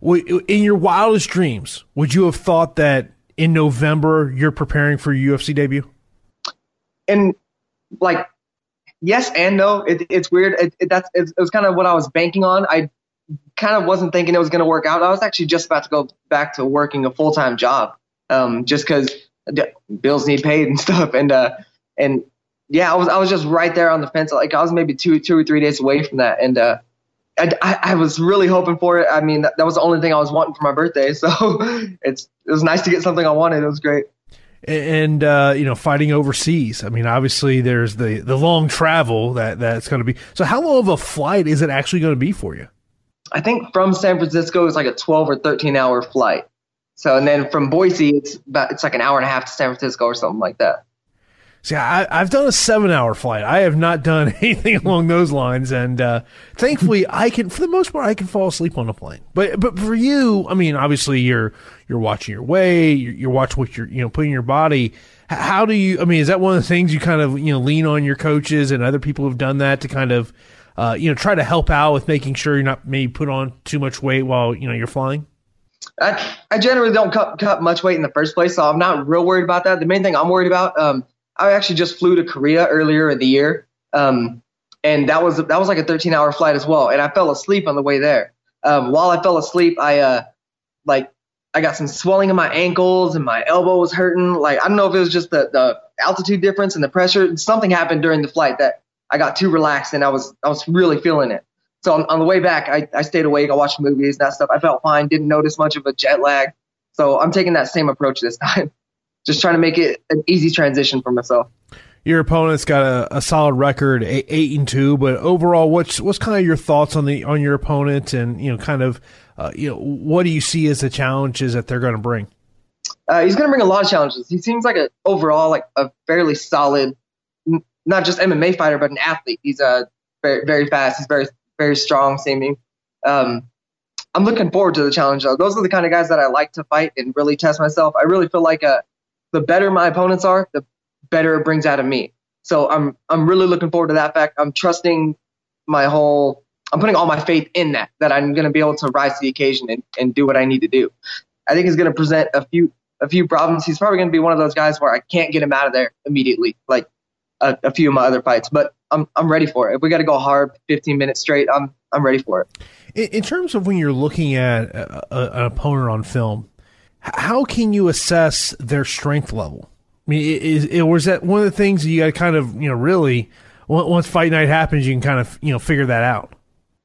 In your wildest dreams, would you have thought that in November you're preparing for your U F C debut? And like, yes and no. It, it's weird. It, it, that's it, it was kind of what I was banking on. I kind of wasn't thinking it was going to work out. I was actually just about to go back to working a full-time job, um, just because bills need paid and stuff. And uh, and yeah, I was I was just right there on the fence. Like I was maybe two two or three days away from that, and uh, I, I, I was really hoping for it. I mean, that, that was the only thing I was wanting for my birthday. So it's it was nice to get something I wanted. It was great. And, uh, you know, fighting overseas. I mean, obviously there's the, the long travel that that's going to be. So how long of a flight is it actually going to be for you? I think from San Francisco, it's like a twelve or thirteen hour flight. So, and then from Boise, it's about, it's like an hour and a half to San Francisco or something like that. See, I, I've done a seven-hour flight. I have not done anything along those lines, and uh, thankfully, I can, for the most part, I can fall asleep on a plane. But but for you, I mean, obviously, you're you're watching your way, you're, you're watching what you're you know putting in your body. How do you? I mean, is that one of the things you kind of you know lean on your coaches and other people who've done that to kind of uh, you know try to help out with making sure you're not maybe put on too much weight while you know you're flying? I I generally don't cut cut much weight in the first place, so I'm not real worried about that. The main thing I'm worried about. Um, I actually just flew to Korea earlier in the year, um, and that was that was like a thirteen hour flight as well. And I fell asleep on the way there. Um, while I fell asleep, I uh, like I got some swelling in my ankles and my elbow was hurting. Like I don't know if it was just the, the altitude difference and the pressure. Something happened during the flight that I got too relaxed and I was I was really feeling it. So on, on the way back, I, I stayed awake. I watched movies, that stuff. I felt fine. Didn't notice much of a jet lag. So I'm taking that same approach this time. Just trying to make it an easy transition for myself. Your opponent's got a, a solid record, eight, eight and two. But overall, what's what's kind of your thoughts on the on your opponent, and you know, kind of, uh, you know, what do you see as the challenges that they're going to bring? Uh, he's going to bring a lot of challenges. He seems like a overall like a fairly solid, n- not just M M A fighter, but an athlete. He's uh, very very fast. He's very very strong seeming. Um, I'm looking forward to the challenge though. Those are the kind of guys that I like to fight and really test myself. I really feel like uh, the better my opponents are, the better it brings out of me. So I'm I'm really looking forward to that fact. I'm trusting my whole – I'm putting all my faith in that, that I'm going to be able to rise to the occasion and, and do what I need to do. I think he's going to present a few a few problems. He's probably going to be one of those guys where I can't get him out of there immediately, like a, a few of my other fights. But I'm I'm ready for it. If we got to go hard fifteen minutes straight, I'm I'm ready for it. In, in terms of when you're looking at a, a, an opponent on film, how can you assess their strength level? I mean, is, is, or is that one of the things that you got to kind of, you know, really, once fight night happens, you can kind of, you know, figure that out?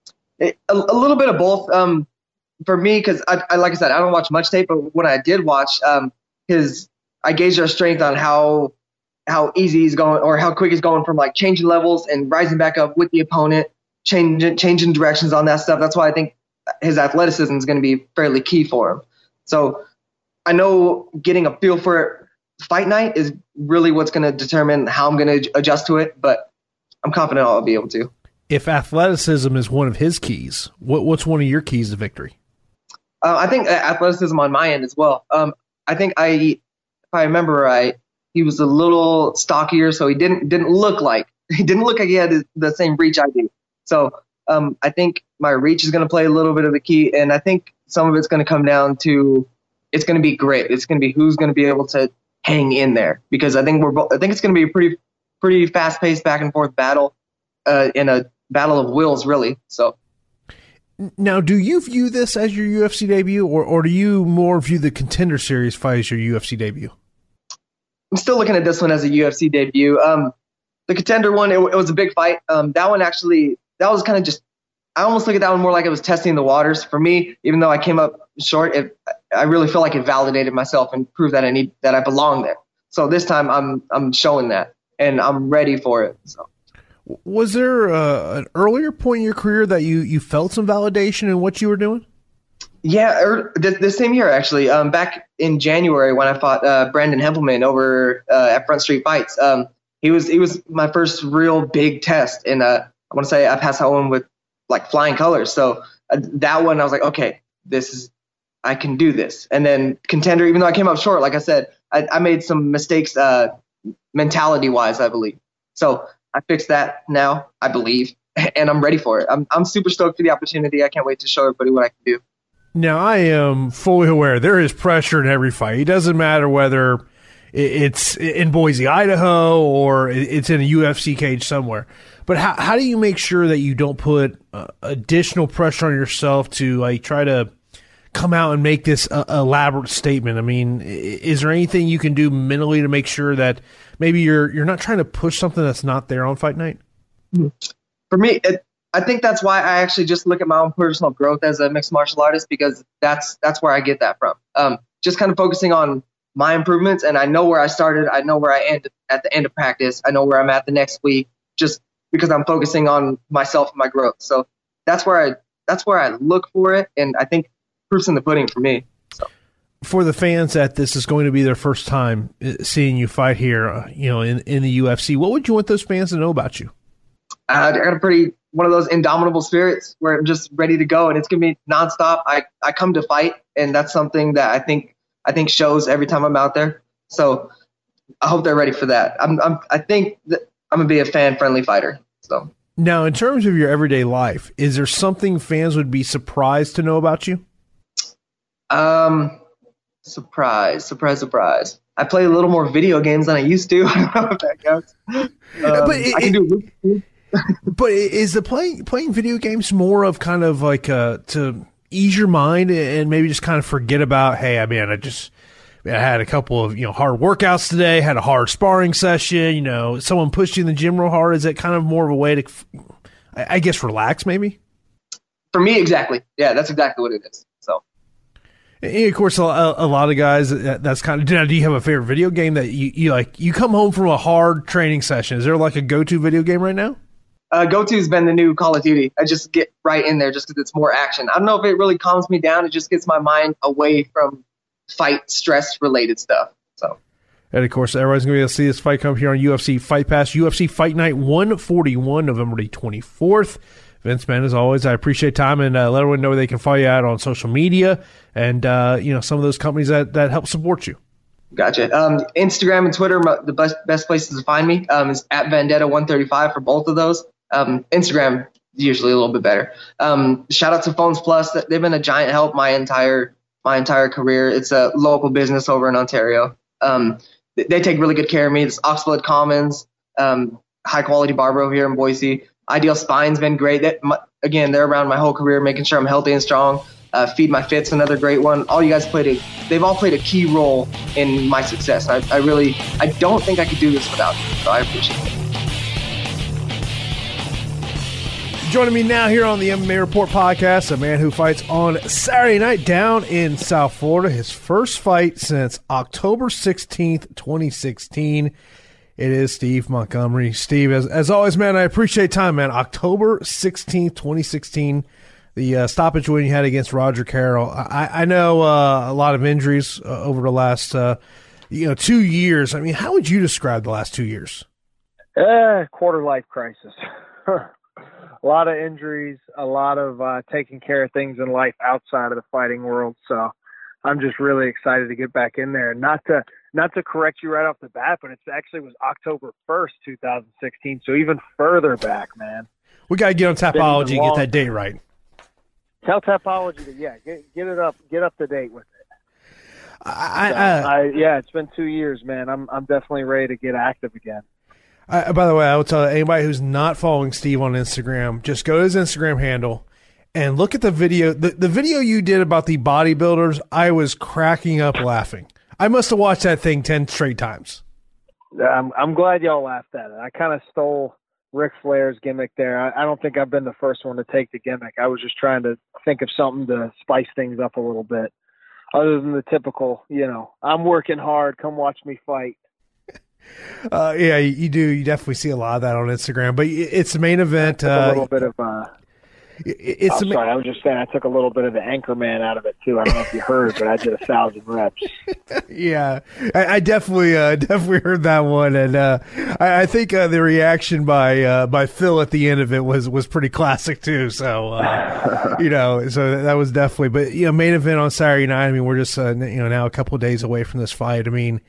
It, a, a little bit of both. Um, for me, because I, I, like I said, I don't watch much tape, but when I did watch, um, his, I gauged our strength on how, how easy he's going or how quick he's going from like changing levels and rising back up with the opponent, changing, changing directions on that stuff. That's why I think his athleticism is going to be fairly key for him. So I know getting a feel for it fight night is really what's going to determine how I'm going to adjust to it, but I'm confident I'll be able to. If athleticism is one of his keys, what, what's one of your keys to victory? Uh, I think athleticism on my end as well. Um, I think I, if I remember right, he was a little stockier, so he didn't didn't look like he didn't look like he had the same reach I do. So um, I think my reach is going to play a little bit of a key, and I think some of it's going to come down to it's going to be grit. It's going to be who's going to be able to hang in there, because I think we're both, I think it's going to be a pretty pretty fast paced back and forth battle, uh, in a battle of wills, really. So. Now, do you view this as your U F C debut, or, or do you more view the Contender Series fight as your U F C debut? I'm still looking at this one as a U F C debut. Um, the Contender one, it, it was a big fight. Um, that one actually, that was kind of just, I almost look at that one more like it was testing the waters for me. Even though I came up short, it, I really feel like it validated myself and proved that I need that I belong there. So this time, I'm I'm showing that, and I'm ready for it. So. Was there uh, an earlier point in your career that you, you felt some validation in what you were doing? Yeah, er, the, the same year, actually. Um, back in January when I fought uh, Brandon Hempelman over uh, at Front Street Fights. Um, he was he was my first real big test. And uh, I want to say I passed that one with, like, flying colors. So uh, that one, I was like, okay, this is I can do this. And then Contender, even though I came up short, like I said, I, I made some mistakes uh, mentality-wise, I believe. So I fixed that now, I believe, and I'm ready for it. I'm I'm super stoked for the opportunity. I can't wait to show everybody what I can do. Now, I am fully aware there is pressure in every fight. It doesn't matter whether it's in Boise, Idaho, or it's in a U F C cage somewhere. But how how do you make sure that you don't put uh, additional pressure on yourself to like try to come out and make this uh, elaborate statement? I mean, is there anything you can do mentally to make sure that maybe you're you're not trying to push something that's not there on fight night? For me, it, I think that's why I actually just look at my own personal growth as a mixed martial artist, because that's that's where I get that from. Um, just kind of focusing on my improvements, and I know where I started. I know where I end at the end of practice. I know where I'm at the next week, just because I'm focusing on myself and my growth. So that's where I that's where I look for it, and I think proof's in the pudding for me. So. for the fans that this is going to be their first time seeing you fight here, uh, you know, in, in the U F C, what would you want those fans to know about you? Uh, I got a pretty one of those indomitable spirits where I'm just ready to go, and it's gonna be nonstop. I, I come to fight, and that's something that I think I think shows every time I'm out there. So I hope they're ready for that. I'm, I'm I think that I'm gonna be a fan friendly fighter. So now, in terms of your everyday life, is there something fans would be surprised to know about you? Um. Surprise, surprise, surprise. I play a little more video games than I used to. I don't know if that counts. Um, but it, I can do But is the playing playing video games more of kind of like uh, to ease your mind and maybe just kind of forget about, hey, I mean, I just I had a couple of, you know, hard workouts today, had a hard sparring session, you know, someone pushed you in the gym real hard. Is it kind of more of a way to, I guess, relax maybe? For me, exactly. Yeah, that's exactly what it is. So. And of course, a, a lot of guys, that's kind of, now, do you have a favorite video game that you, you like, you come home from a hard training session? Is there like a go-to video game right now? Uh, go-to's been the new Call of Duty. I just get right in there just because it's more action. I don't know if it really calms me down. It just gets my mind away from fight stress-related stuff. So. And of course, everybody's going to be able to see this fight come here on U F C Fight Pass, U F C Fight Night one forty-one, November the twenty-fourth. Vince, man, as always, I appreciate time, and uh, let everyone know where they can follow you out on social media and, uh, you know, some of those companies that, that help support you. Gotcha. Um, Instagram and Twitter, the best best places to find me um, is at Vendetta one thirty-five for both of those. Um, Instagram usually a little bit better. Um, shout out to Phones Plus. They've been a giant help my entire my entire career. It's a local business over in Ontario. Um, they take really good care of me. It's Oxblood Commons, um, high quality barbaro here in Boise. Ideal Spine's been great. That, my, again, they're around my whole career, making sure I'm healthy and strong. Uh, Feed My Fit's another great one. All you guys played a, they've all played a key role in my success. I, I really, I don't think I could do this without you, so I appreciate it. Joining me now here on the M M A Report podcast, a man who fights on Saturday night down in South Florida. His first fight since October sixteenth, twenty sixteen. It is Steve Montgomery. Steve, as, as always, man, I appreciate time, man. October sixteenth, twenty sixteen, the uh, stoppage win you had against Roger Carroll. I, I know uh, a lot of injuries uh, over the last uh, you know two years. I mean, how would you describe the last two years? Uh, quarter life crisis. A lot of injuries, a lot of uh, taking care of things in life outside of the fighting world. So I'm just really excited to get back in there. Not to not to correct you right off the bat, but it actually was October first, twenty sixteen. So even further back, man. We got to get on Tapology and get that date right. Tell Tapology to, yeah, get, get it up, get up to date with it. I, so, I, I, yeah, it's been two years, man. I'm I'm definitely ready to get active again. I, by the way, I will tell anybody who's not following Steve on Instagram, just go to his Instagram handle and look at the video. The, the video you did about the bodybuilders, I was cracking up laughing. I must have watched that thing ten straight times. I'm, I'm glad y'all laughed at it. I kind of stole Ric Flair's gimmick there. I, I don't think I've been the first one to take the gimmick. I was just trying to think of something to spice things up a little bit, other than the typical, you know, I'm working hard, come watch me fight. Uh, yeah, you do. You definitely see a lot of that on Instagram. But it's the main event. Uh, a little bit of. Uh, it's oh, the sorry, I was just saying I took a little bit of the Anchorman out of it too. I don't know if you heard, but I did a thousand reps. Yeah, I, I definitely, uh, definitely heard that one, and uh, I, I think uh, the reaction by uh, by Phil at the end of it was was pretty classic too. So uh, you know, so that was definitely. But you know, main event on Saturday night. I mean, we're just uh, you know now a couple of days away from this fight. I mean.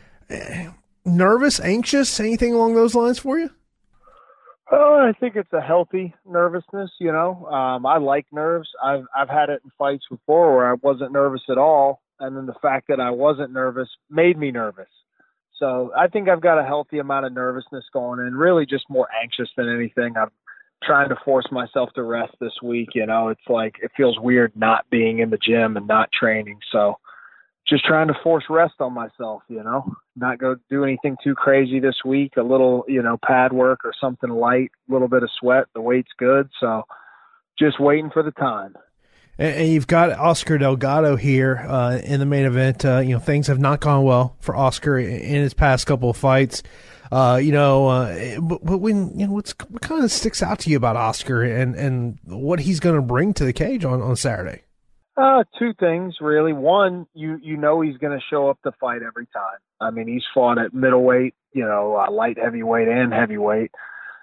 Nervous, anxious, anything along those lines for you? Oh, I think it's a healthy nervousness. You know, um, I like nerves. I've I've had it in fights before where I wasn't nervous at all, and then the fact that I wasn't nervous made me nervous. So I think I've got a healthy amount of nervousness going in. Really, just more anxious than anything. I'm trying to force myself to rest this week. You know, it's like it feels weird not being in the gym and not training. So. Just trying to force rest on myself, you know, not go do anything too crazy this week, a little, you know, pad work or something light, a little bit of sweat. The weight's good. So just waiting for the time. And, and you've got Oscar Delgado here uh, in the main event. Uh, you know, things have not gone well for Oscar in, in his past couple of fights. Uh, you know, uh, but, but when, you know, what's, what kind of sticks out to you about Oscar and, and what he's going to bring to the cage on, on Saturday? Uh, two things really. One, you you know he's going to show up to fight every time. I mean, he's fought at middleweight, you know, uh, light heavyweight and heavyweight.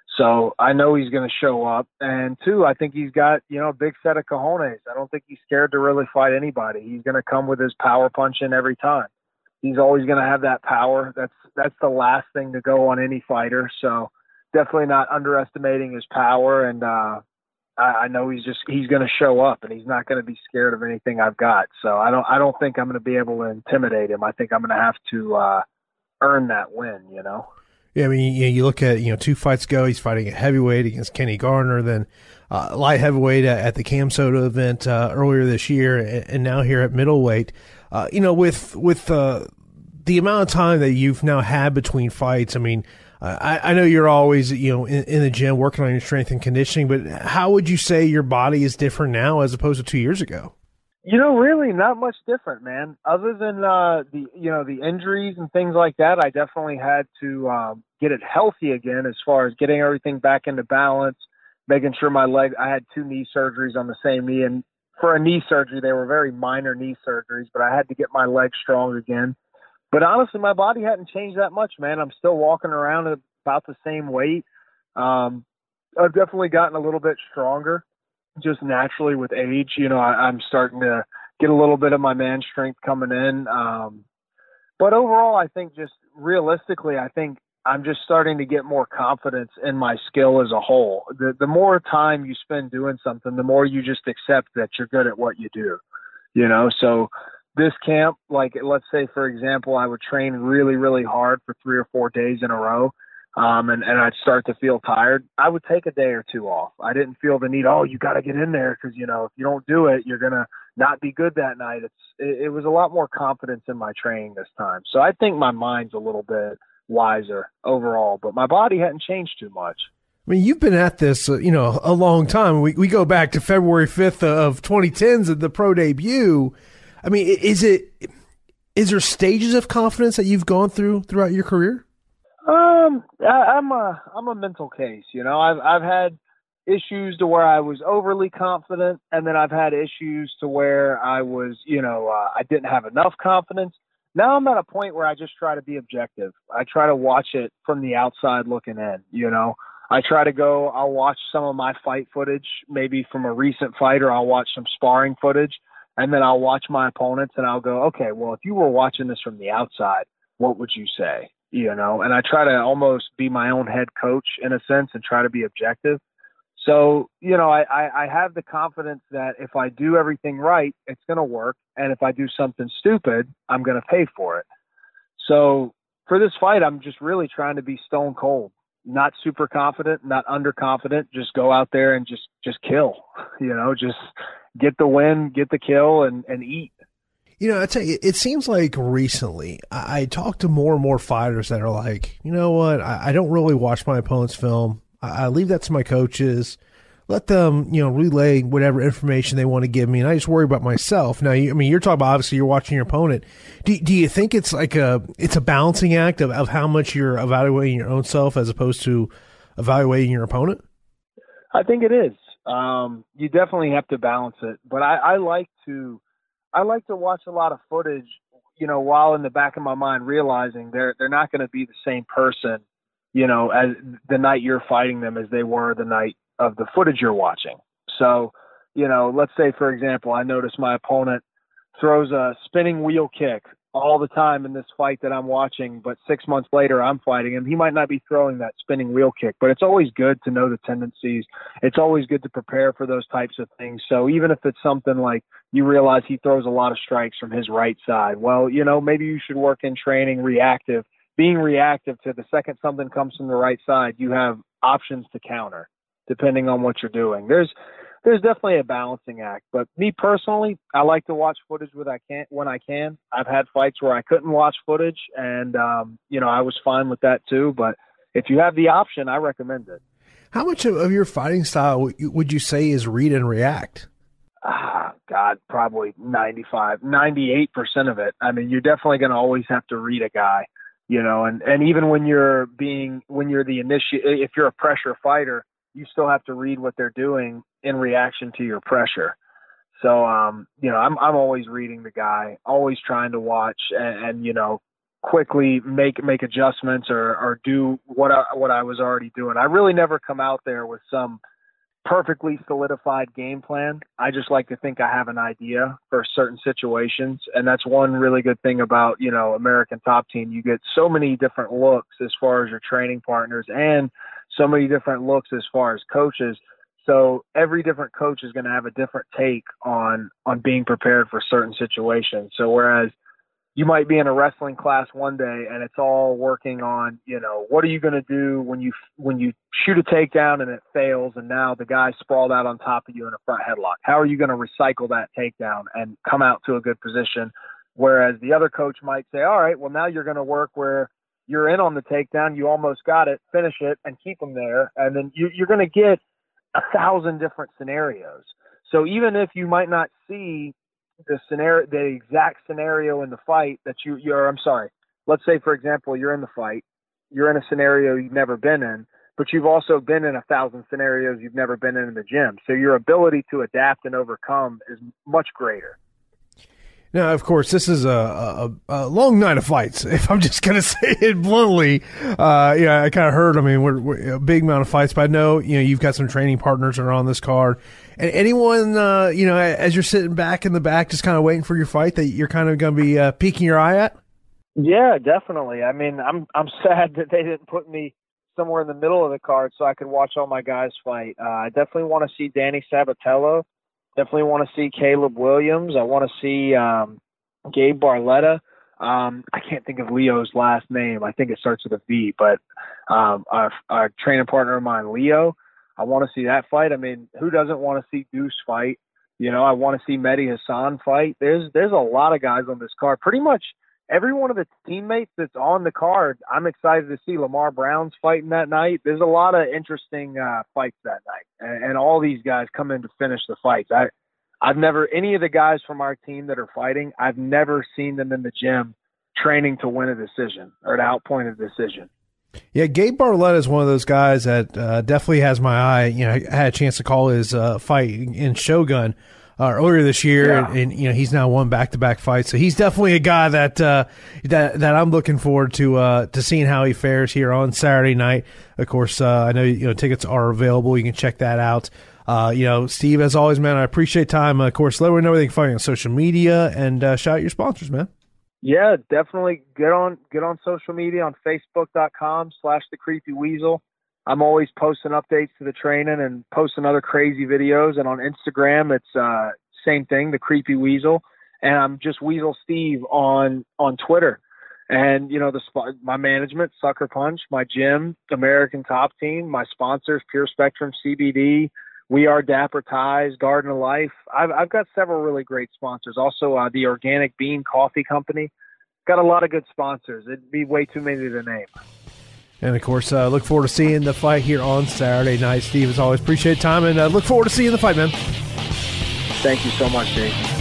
So I know he's going to show up. And two, I think he's got, you know, a big set of cojones. I don't think he's scared to really fight anybody. He's going to come with his power punch in every time. He's always going to have that power. That's that's the last thing to go on any fighter. So definitely not underestimating his power. And uh, I, I know he's just he's going to show up, and he's not going to be scared of anything I've got. So I don't I don't think I'm going to be able to intimidate him. I think I'm going to have to uh, earn that win. You know. Yeah, I mean, you, you look at, you know, two fights ago, he's fighting at heavyweight against Kenny Garner, then uh, light heavyweight at, at the Cam Soda event uh, earlier this year, and, and now here at middleweight. Uh, you know, with with uh, the amount of time that you've now had between fights, I mean, uh, I, I know you're always, you know, in, in the gym working on your strength and conditioning, but how would you say your body is different now as opposed to two years ago? You know, really not much different, man. Other than uh, the, you know, the injuries and things like that, I definitely had to um, get it healthy again as far as getting everything back into balance, making sure my leg, I had two knee surgeries on the same knee. And for a knee surgery, they were very minor knee surgeries, but I had to get my leg strong again. But honestly, my body hadn't changed that much, man. I'm still walking around at about the same weight. Um, I've definitely gotten a little bit stronger. Just naturally with age, you know, I, I'm starting to get a little bit of my man strength coming in. Um, but overall, I think just realistically, I think I'm just starting to get more confidence in my skill as a whole. The, the more time you spend doing something, the more you just accept that you're good at what you do, you know? So this camp, like, let's say, for example, I would train really, really hard for three or four days in a row. Um, and, and I'd start to feel tired. I would take a day or two off. I didn't feel the need, oh, you got to get in there because, you know, if you don't do it, you're going to not be good that night. It's it, it was a lot more confidence in my training this time. So I think my mind's a little bit wiser overall, but my body hadn't changed too much. I mean, you've been at this, uh, you know, a long time. We we go back to February fifth of twenty tens at the pro debut. I mean, is it is there stages of confidence that you've gone through throughout your career? Um, I, I'm a I'm a mental case. You know, I've I've had issues to where I was overly confident, and then I've had issues to where I was, you know, uh, I didn't have enough confidence. Now I'm at a point where I just try to be objective. I try to watch it from the outside looking in. You know, I try to go. I'll watch some of my fight footage, maybe from a recent fight, or I'll watch some sparring footage, and then I'll watch my opponents, and I'll go, okay, well, if you were watching this from the outside, what would you say? You know, and I try to almost be my own head coach in a sense and try to be objective. So, you know, I, I, I have the confidence that if I do everything right, it's going to work. And if I do something stupid, I'm going to pay for it. So for this fight, I'm just really trying to be stone cold, not super confident, not underconfident. Just go out there and just, just kill, you know, just get the win, get the kill, and, and eat. You know, I tell you, it seems like recently I, I talk to more and more fighters that are like, you know what, I, I don't really watch my opponent's film. I, I leave that to my coaches. Let them, you know, relay whatever information they want to give me, and I just worry about myself. Now, you, I mean, you're talking about obviously you're watching your opponent. Do do you think it's like a it's a balancing act of, of how much you're evaluating your own self as opposed to evaluating your opponent? I think it is. Um, you definitely have to balance it, but I, I like to. I like to watch a lot of footage, you know, while in the back of my mind realizing they're they're not going to be the same person, you know, as the night you're fighting them as they were the night of the footage you're watching. So, you know, let's say, for example, I notice my opponent throws a spinning wheel kick all the time in this fight that I'm watching, but six months later I'm fighting him. He might not be throwing that spinning wheel kick, but it's always good to know the tendencies. It's always good to prepare for those types of things. So even if it's something like you realize he throws a lot of strikes from his right side, well, you know, maybe you should work in training reactive, being reactive to the second something comes from the right side, you have options to counter depending on what you're doing. There's, There's definitely a balancing act, but me personally, I like to watch footage when I can. When I can, I've had fights where I couldn't watch footage, and um, you know, I was fine with that too. But if you have the option, I recommend it. How much of your fighting style would you say is read and react? Ah, God, probably ninety-five, ninety-eight percent of it. I mean, you're definitely going to always have to read a guy, you know, and and even when you're being when you're the initiate, if you're a pressure fighter, you still have to read what they're doing in reaction to your pressure. So, um, you know, I'm I'm always reading the guy, always trying to watch and, and you know, quickly make make adjustments or, or do what I, what I was already doing. I really never come out there with some perfectly solidified game plan. I just like to think I have an idea for certain situations, and that's one really good thing about, you know, American Top Team. You get so many different looks as far as your training partners and so many different looks as far as coaches. So every different coach is going to have a different take on on being prepared for certain situations. So whereas you might be in a wrestling class one day and it's all working on, you know, what are you going to do when you when you shoot a takedown and it fails and now the guy's sprawled out on top of you in a front headlock? How are you going to recycle that takedown and come out to a good position? Whereas the other coach might say, all right, well, now you're going to work where you're in on the takedown, you almost got it, finish it, and keep them there. And then you, you're going to get a thousand different scenarios. So even if you might not see the scenario, the exact scenario in the fight that you, you're, I'm sorry, let's say, for example, you're in the fight, you're in a scenario you've never been in, but you've also been in a thousand scenarios you've never been in in the gym. So your ability to adapt and overcome is much greater. Now, of course, this is a, a, a long night of fights. If I'm just going to say it bluntly, uh, yeah, I kind of heard. I mean, we're, we're a big amount of fights, but I know you know you've got some training partners that are on this card. And anyone, uh, you know, as you're sitting back in the back, just kind of waiting for your fight, that you're kind of going to be uh, peeking your eye at. Yeah, definitely. I mean, I'm I'm sad that they didn't put me somewhere in the middle of the card so I could watch all my guys fight. Uh, I definitely want to see Danny Sabatello. Definitely want to see Caleb Williams. I want to see um, Gabe Barletta. Um, I can't think of Leo's last name. I think it starts with a V, but um, our, our training partner of mine, Leo, I want to see that fight. I mean, who doesn't want to see Deuce fight? You know, I want to see Mehdi Hassan fight. There's there's a lot of guys on this card. Pretty much every one of the teammates that's on the card, I'm excited to see. Lamar Brown's fighting that night. There's a lot of interesting uh, fights that night, and, and all these guys come in to finish the fights. I, I've never, any of the guys from our team that are fighting, I've never seen them in the gym training to win a decision or to outpoint a decision. Yeah, Gabe Barletta is one of those guys that uh, definitely has my eye. You know, I had a chance to call his uh, fight in Shogun Uh, earlier this year, yeah. and, and you know he's now won back-to-back fights, so he's definitely a guy that uh, that that I'm looking forward to uh, to seeing how he fares here on Saturday night. Of course, uh, I know you know tickets are available; you can check that out. Uh, you know, Steve, as always, man, I appreciate time. Uh, of course, let everyone know where they can find you on social media and uh, shout out your sponsors, man. Yeah, definitely get on get on social media on Facebook dot com slash the Creepy Weasel. I'm always posting updates to the training and posting other crazy videos. And on Instagram, it's uh same thing, the Creepy Weasel. And I'm just Weasel Steve on on Twitter. And you know, the my management, Sucker Punch, my gym, American Top Team, my sponsors, Pure Spectrum C B D, We Are Dapper Ties, Garden of Life. I've I've got several really great sponsors. Also, uh, the Organic Bean Coffee Company. Got a lot of good sponsors. It'd be way too many to name. And, of course, uh, look forward to seeing the fight here on Saturday night. Steve, as always, appreciate the time, and uh, look forward to seeing the fight, man. Thank you so much, Jason.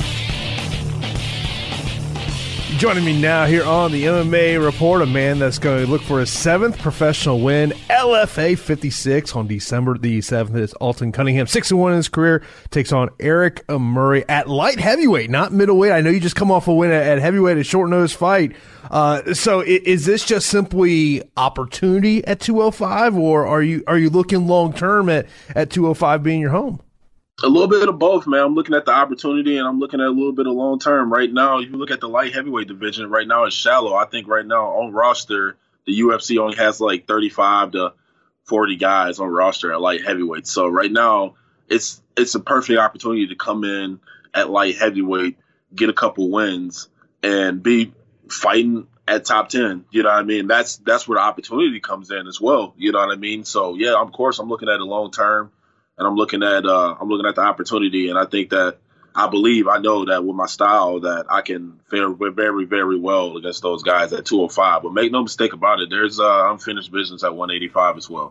Joining me now here on the M M A Report, a man that's going to look for his seventh professional win, L F A fifty-six, on December the seventh. It's Alton Cunningham, six and one in his career, takes on Eric Murray at light heavyweight, not middleweight. I know you just come off a win at, at heavyweight, a short-nosed fight. Uh, so is this just simply opportunity at two oh five, or are you are you looking long-term at, at two oh five being your home? A little bit of both, man. I'm looking at the opportunity, and I'm looking at a little bit of long term. Right now, if you look at the light heavyweight division, right now it's shallow. I think right now on roster, the U F C only has like thirty-five to forty guys on roster at light heavyweight. So right now, it's it's a perfect opportunity to come in at light heavyweight, get a couple wins, and be fighting at top ten. You know what I mean? That's that's where the opportunity comes in as well. You know what I mean? So yeah, of course, I'm looking at it long term. And I'm looking at uh, I'm looking at the opportunity, and I think that I believe I know that with my style that I can fare very very well against those guys at two oh five. But make no mistake about it, there's uh, unfinished business at one eighty-five as well.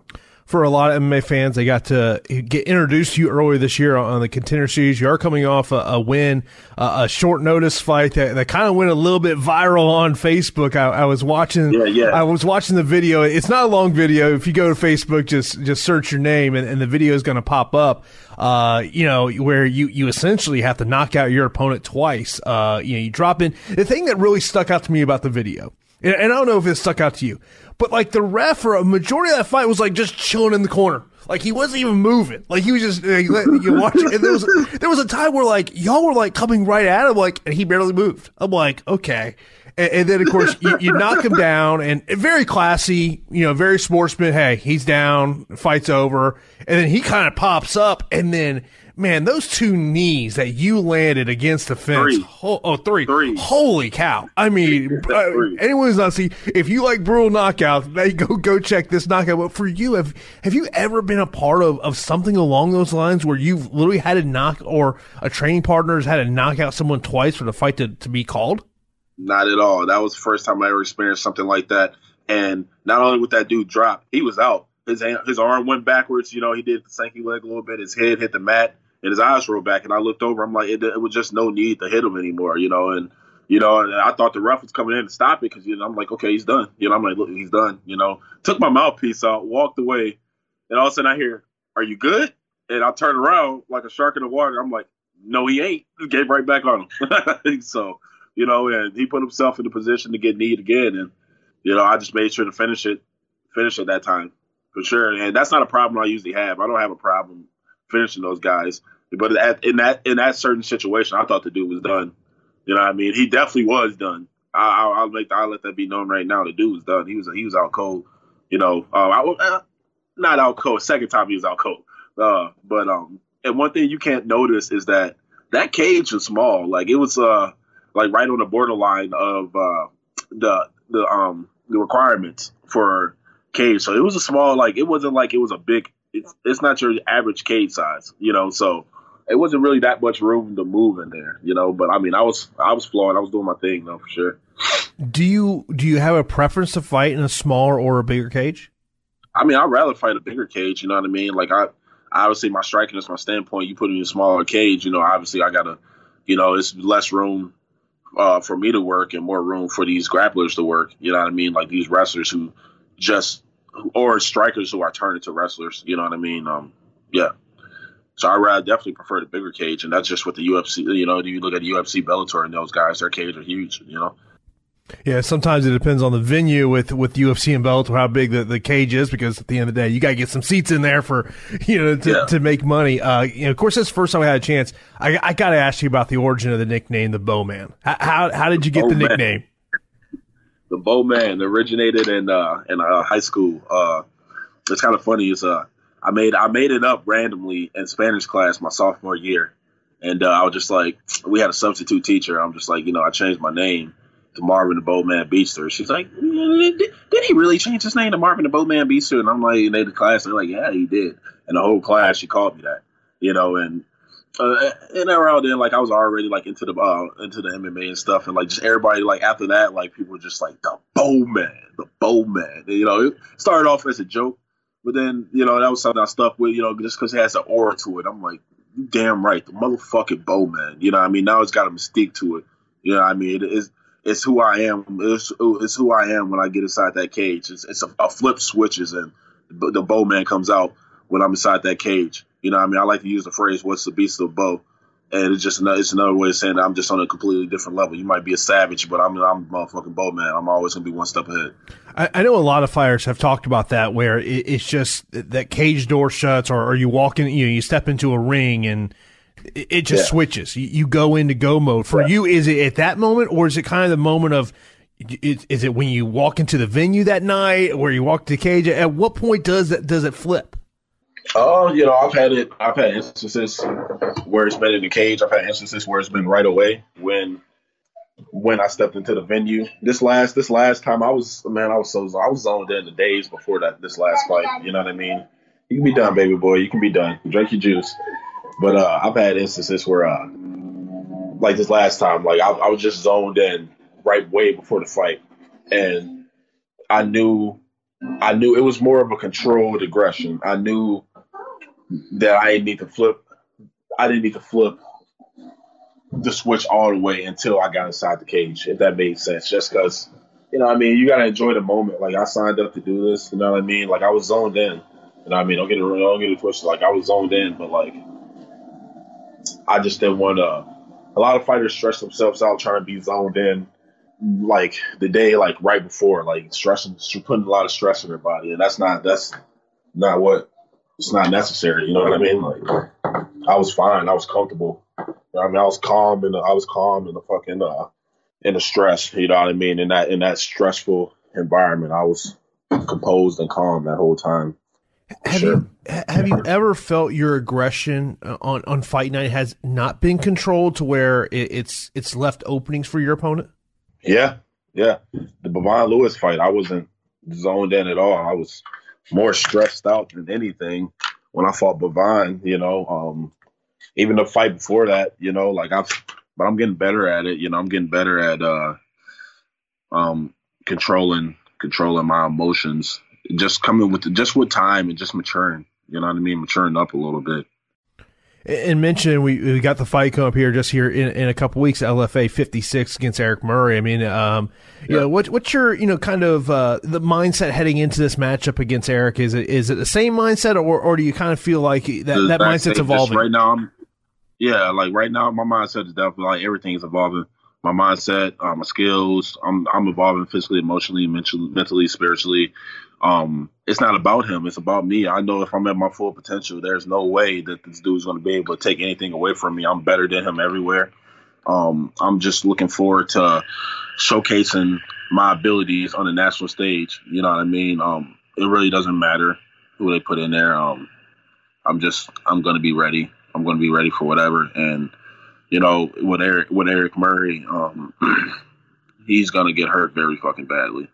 for a lot of M M A fans. They got to get introduced to you earlier this year on the Contender Series. You are coming off a, a win, uh, a short notice fight that, that kind of went a little bit viral on Facebook. I, I was watching, yeah, yeah. I was watching the video. It's not a long video. If you go to Facebook, just just search your name, and, and the video is going to pop up. Uh, you know, where you, you essentially have to knock out your opponent twice. Uh, you know, you drop in. The thing that really stuck out to me about the video, and, and I don't know if it stuck out to you, but like the ref for a majority of that fight was like just chilling in the corner. Like he wasn't even moving. Like he was just, like, you watch it. And there was, there was a time where like y'all were like coming right at him, like, and he barely moved. I'm like, okay. And, and then of course you, you knock him down, and very classy, you know, very sportsman. Hey, he's down, fight's over. And then he kind of pops up, and then, man, those two knees that you landed against the fence. Three. Ho- oh, three. Three. Holy cow. I mean, uh, anyone who's not seen, if you like brutal knockouts, they go, go check this knockout. But for you, have, have you ever been a part of, of something along those lines where you've literally had to knock, or a training partner has had to knock out someone twice for the fight to, to be called? Not at all. That was the first time I ever experienced something like that. And not only with that dude drop, he was out. His hand, his arm went backwards. You know, he did the Sankey leg a little bit. His head hit the mat, and his eyes rolled back. And I looked over. I'm like, it, it was just no need to hit him anymore, you know. And, you know, and I thought the ref was coming in to stop it because, you know, I'm like, okay, he's done. You know, I'm like, look, he's done, you know. Took my mouthpiece out, walked away. And all of a sudden I hear, are you good? And I turn around like a shark in the water. I'm like, no, he ain't. Just gave right back on him. So, you know, and he put himself in the position to get kneed again. And, you know, I just made sure to finish it, finish it that time for sure. And that's not a problem I usually have. I don't have a problem finishing those guys. But at, in that in that certain situation, I thought the dude was done. You know what I mean? He definitely was done. I, I, I'll make I'll let that be known right now. The dude was done. He was he was out cold. You know, uh, I, uh, not out cold. Second time he was out cold. Uh, but um, and one thing you can't notice is that that cage was small. Like it was uh. like right on the borderline of uh, the the um the requirements for cage. So it was a small, like it wasn't like it was a big. It's it's not your average cage size, you know. So it wasn't really that much room to move in there, you know. But I mean, I was I was flowing, I was doing my thing, though, for sure. Do you do you have a preference to fight in a smaller or a bigger cage? I mean, I'd rather fight a bigger cage. You know what I mean? Like I obviously my striking is my standpoint. You put me in a smaller cage, you know. Obviously, I gotta, you know, it's less room. Uh, for me to work and more room for these grapplers to work, you know what I mean? Like these wrestlers who just, or strikers who are turned into wrestlers, you know what I mean? Um, yeah. So I rather definitely prefer the bigger cage, and that's just what the U F C, you know, you look at the U F C, Bellator, and those guys, their cage are huge, you know? Yeah, sometimes it depends on the venue with, with U F C and Bellator, how big the, the cage is, because at the end of the day, you got to get some seats in there for, you know, to, yeah. to make money. Uh, you know, of course, that's the first time I had a chance. I, I got to ask you about the origin of the nickname, the Bowman. How, how, how did you get Bowman. the nickname? The Bowman originated in, uh, in uh, high school. Uh, it's kind of funny. It's, uh, I made, I made it up randomly in Spanish class my sophomore year. And, uh, I was just like, we had a substitute teacher. I'm just like, you know, I changed my name to Marvin the Bowman Beaster. She's like, did, did he really change his name to Marvin the Bowman Beaster? And I'm like, and they the class, they're like, yeah, he did. And the whole class, she called me that, you know, and uh, and around then, like I was already like into the uh, into the M M A and stuff, and like just everybody, like after that, like people were just like the Bowman, the Bowman. And, you know, it started off as a joke, but then you know that was something I stuck with, you know, just because it has an aura to it. I'm like, you damn right, the motherfucking Bowman. You know what I mean? Now it's got a mystique to it. You know what I mean? It is. It's who I am. It's, it's who I am when I get inside that cage. It's, it's a, a flip switches and the, the Bowman comes out when I'm inside that cage. You know what I mean? I like to use the phrase, what's the beast of the bow? And it's just another, it's another way of saying that I'm just on a completely different level. You might be a savage, but I'm I'm a motherfucking Bowman. I'm always going to be one step ahead. I, I know a lot of fighters have talked about that, where it, it's just that cage door shuts, or, or you walk in, you know, you step into a ring and it, it just yeah. switches. You, you go into go mode. For yeah. you, is it at that moment, or is it kind of the moment of, is, is it when you walk into the venue that night, where you walk to the cage? At what point does that does it flip? Oh, uh, you know, I've had it. I've had instances where it's been in the cage. I've had instances where it's been right away when when I stepped into the venue. This last this last time, I was man, I was so I was zoned in the days before that. This last fight, you know what I mean? You can be done, baby boy. You can be done. Drink your juice. But uh, I've had instances where, uh, like this last time, like I, I was just zoned in right way before the fight, and I knew I knew it was more of a controlled aggression. I knew that I didn't need to flip. I didn't need to flip the switch all the way until I got inside the cage, if that made sense. Just because, you know what I mean, you got to enjoy the moment. Like, I signed up to do this, you know what I mean? Like, I was zoned in. You know what I mean? Don't get it, don't get it twisted. Like, I was zoned in, but, like, I just didn't want to. A lot of fighters stress themselves out trying to be zoned in, like, the day, like, right before, like, stressing, putting a lot of stress on their body. And that's not, that's not what, it's not necessary. You know what I mean? Like, I was fine. I was comfortable. I mean, I was calm and I was calm in the fucking uh, in the stress. You know what I mean? In that in that stressful environment, I was composed and calm that whole time. Have sure. you have you ever felt your aggression on, on fight night has not been controlled to where it, it's it's left openings for your opponent? Yeah, yeah. The Bavon Lewis fight, I wasn't zoned in at all. I was more stressed out than anything when I fought Bavon. You know. Um, Even the fight before that, you know, like I've, but I'm getting better at it. You know, I'm getting better at uh, um, controlling, controlling my emotions. Just coming with, the, just with time and just maturing. You know what I mean? Maturing up a little bit. And mention we, we got the fight coming up here just here in, in a couple weeks. L F A fifty-six against Eric Murray. I mean, um, you yeah. know, what what's your you know kind of uh, the mindset heading into this matchup against Eric? Is it is it the same mindset, or or do you kind of feel like that the, that mindset's evolving right now? I'm, Yeah, like right now, my mindset is definitely like everything is evolving. My mindset, uh, my skills, I'm I'm evolving physically, emotionally, mentally, mentally, spiritually. Um, it's not about him; it's about me. I know if I'm at my full potential, there's no way that this dude's going to be able to take anything away from me. I'm better than him everywhere. Um, I'm just looking forward to showcasing my abilities on the national stage. You know what I mean? Um, it really doesn't matter who they put in there. Um, I'm just I'm going to be ready. I'm going to be ready for whatever. And, you know, with Eric, with Eric Murray, um, he's going to get hurt very fucking badly.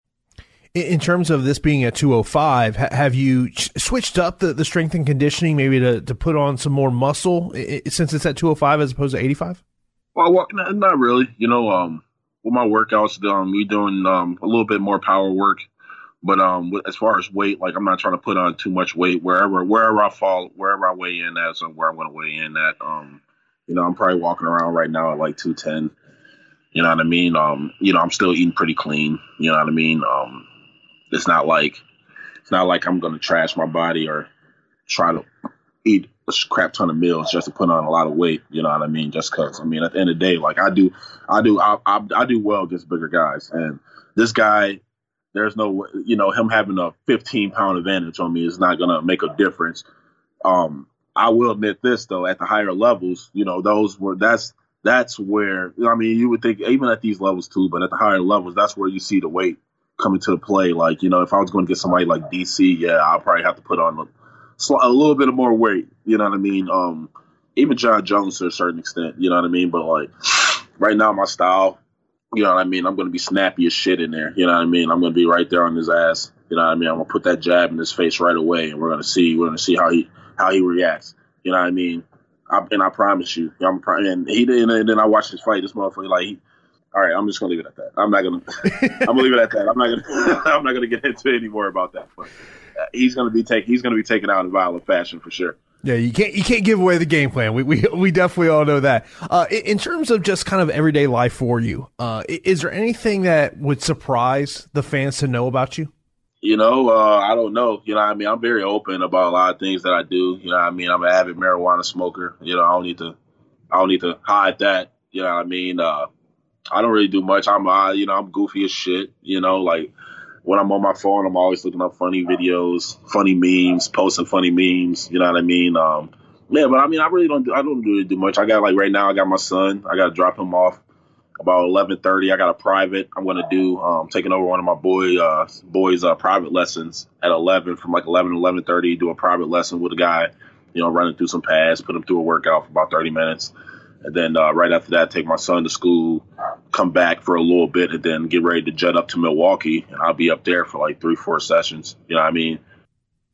In terms of this being at two oh five, have you switched up the, the strength and conditioning maybe to, to put on some more muscle since it's at two oh five as opposed to eighty-five? Well, not really. You know, um, with my workouts, um, we doing um, a little bit more power work. But um, as far as weight, like I'm not trying to put on too much weight. Wherever wherever I fall, wherever I weigh in at, is where I'm going to weigh in at. Um, you know, I'm probably walking around right now at like two ten. You know what I mean? Um, you know, I'm still eating pretty clean. You know what I mean? Um, it's not like it's not like I'm going to trash my body or try to eat a crap ton of meals just to put on a lot of weight. You know what I mean? Just because. I mean, at the end of the day, like I do, I do, I, I, I do well against bigger guys, and this guy. There's no, you know, him having a fifteen pound advantage on me is not going to make a difference. Um, I will admit this, though, at the higher levels, you know, those were, that's, that's where, I mean, you would think even at these levels too, but at the higher levels, that's where you see the weight coming to play. Like, you know, if I was going to get somebody like D C, yeah, I'll probably have to put on a, a little bit of more weight. You know what I mean? Um, even John Jones to a certain extent, you know what I mean? But like right now, my style, you know what I mean? I'm going to be snappy as shit in there. You know what I mean? I'm going to be right there on his ass. You know what I mean? I'm going to put that jab in his face right away, and we're going to see. We're going to see how he how he reacts. You know what I mean? I, and I promise you, I'm and he didn't. And then I watched his fight. This motherfucker, like, he, all right, I'm just going to leave it at that. I'm not going to. I'm going to leave it at that. I'm not going. to I'm not going to get into any more about that. But he's going to be take. He's going to be taken out in violent fashion for sure. Yeah, you can't you can't give away the game plan. We we we definitely all know that. Uh, in terms of just kind of everyday life for you, uh, is there anything that would surprise the fans to know about you? You know, uh, I don't know. You know what I mean? I'm very open about a lot of things that I do. You know what I mean? I'm an avid marijuana smoker. You know, I don't need to I don't need to hide that. You know what I mean? Uh, I don't really do much. I'm uh, you know, I'm goofy as shit. You know, like when I'm on my phone, I'm always looking up funny videos, funny memes, posting funny memes. You know what I mean? Um, yeah, but I mean, I really don't do, I don't really do much. I got like right now, I got my son. I got to drop him off about eleven thirty. I got a private. I'm going to do, um, taking over one of my boy, uh, boys' uh, private lessons at eleven from like eleven to eleven thirty, do a private lesson with a guy, you know, running through some pads, put him through a workout for about thirty minutes. And then uh, right after that, take my son to school, come back for a little bit, and then get ready to jet up to Milwaukee. And I'll be up there for like three, four sessions. You know what I mean?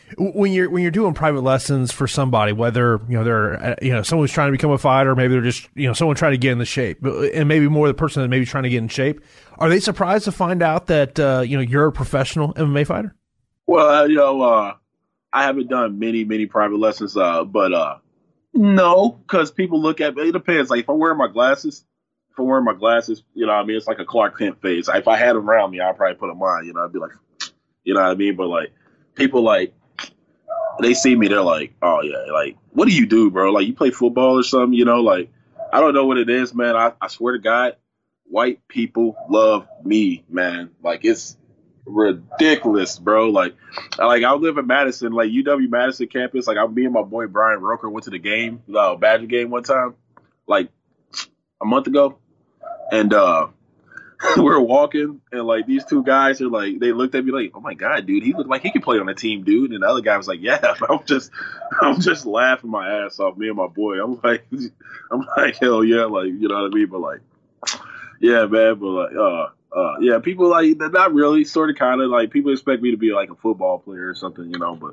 When you're when you're doing private lessons for somebody, whether you know they're you know someone's trying to become a fighter, maybe they're just you know someone trying to get in the shape, and maybe more the person that maybe trying to get in shape, are they surprised to find out that uh, you know you're a professional M M A fighter? Well, uh, you know, uh, I haven't done many many private lessons, uh, but uh, no, because people look at it depends. Like if I'm wearing my glasses, if I'm wearing my glasses, you know, what I mean, it's like a Clark Kent face. If I had them around me, I'd probably put them on. You know, I'd be like, you know what I mean, but like people like. They see me, they're like, oh, yeah, like, what do you do, bro? Like, you play football or something, you know? Like, I don't know what it is, man. I, I swear to God, white people love me, man. Like, it's ridiculous, bro. Like, like I live in Madison, like, U W-Madison campus. Like, I, me and my boy Brian Roker went to the game, the uh, Badger game one time, like, a month ago. And, uh, we were walking, and like these two guys are like, they looked at me like, "Oh my God, dude, he looked like he could play on a team, dude." And the other guy was like, "Yeah." I'm just, I'm just laughing my ass off. Me and my boy, I'm like, I'm like, hell yeah, like you know what I mean? But like, yeah, man, but like, uh, uh, yeah, people like, they're not really, sort of, kind of like people expect me to be like a football player or something, you know. But